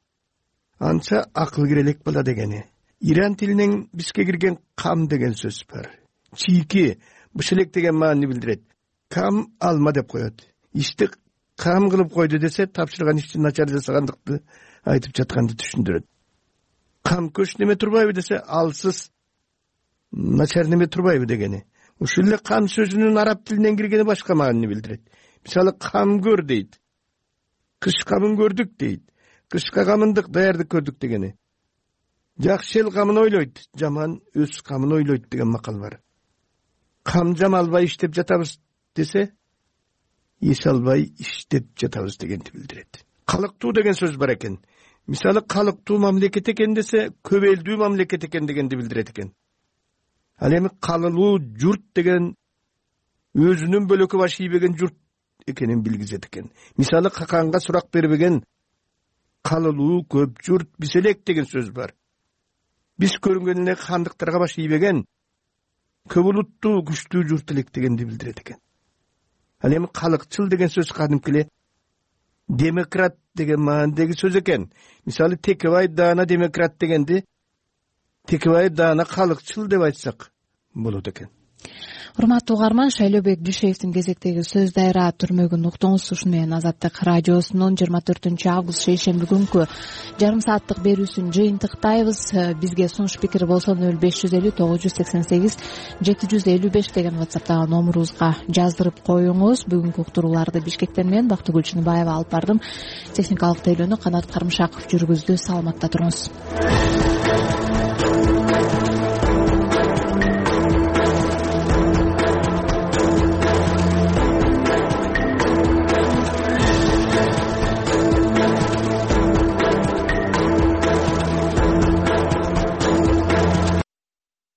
анча акыл кире элек бала дегени. Иран тилинен бизге кирген кам деген сөз бар. Чийки, бышелек деген маани билдирет. Кам алма деп коет. Ишти кам кылып койду десе тапшырган ишти начар жасагандыкты айтып жатканды түшүндүрөт. Кам көч неме турбайбы десе алсыз начар неме турбайбы дегени. Ушул эле кам сөзүнүн араб тилинен киргени башка маанини билдирет. Мисалы кам көр дейт. Кыш камын көрдүк дейт. Кышка камындык даярдык көрдүк дегени. Жакшы эл камын ойлойт, жаман өз камын ойлойт деген макал бар. Кам жамалбай иштеп жатабыз десе, эс албай иштеп жатабыз дегенди билдирет. Калыктуу деген сөз бар экен. Мисалы калыктуу мамлекет экен десе, көп элдүү мамлекет экен дегенди билдирет экен. Ал эми калылуу журт деген өзүнүн бөлөкө баш ийбеген журт экенин билгизет экен. Мисалы каканга сурак бербеген калылуу көп журт биз элек деген сөз бар. Биз көрүнгөн эле хандыктарга баш ийбеген көп улуттуу күчтүү журт элек дегенди билдирет экен. Ал эми калыкчыл деген сөз кадимки эле демократ деген маанидеги сөз экен. Мисалы Текебай даана демократ дегенди Текебай даана калыкчыл деп айтсак болот экен. Урматтуу угарман, Шайлообек Дүйшеевдин кезектеги сөз дайра түрмөгүн уктуңуз. Ушун менен Азаттык радиосунун жыйырма төртүнчү август шейшемби күнкү жарым сааттык берүүсүн жыйынтыктайбыз. Бизге сунуш пикир болсо нөл беш жүз элүү тогуз жүз сексен сегиз жети жүз элүү беш деген WhatsApp'тагы номерубузга жаздырып коюңуз. Бүгүнкү уктурууларды Бишкектен мен Бактыгүл Чыныбаева алып бардым. Техникалык тейлөөнү Канат Карымшаков жүргүздү. Саламатта туруңуз.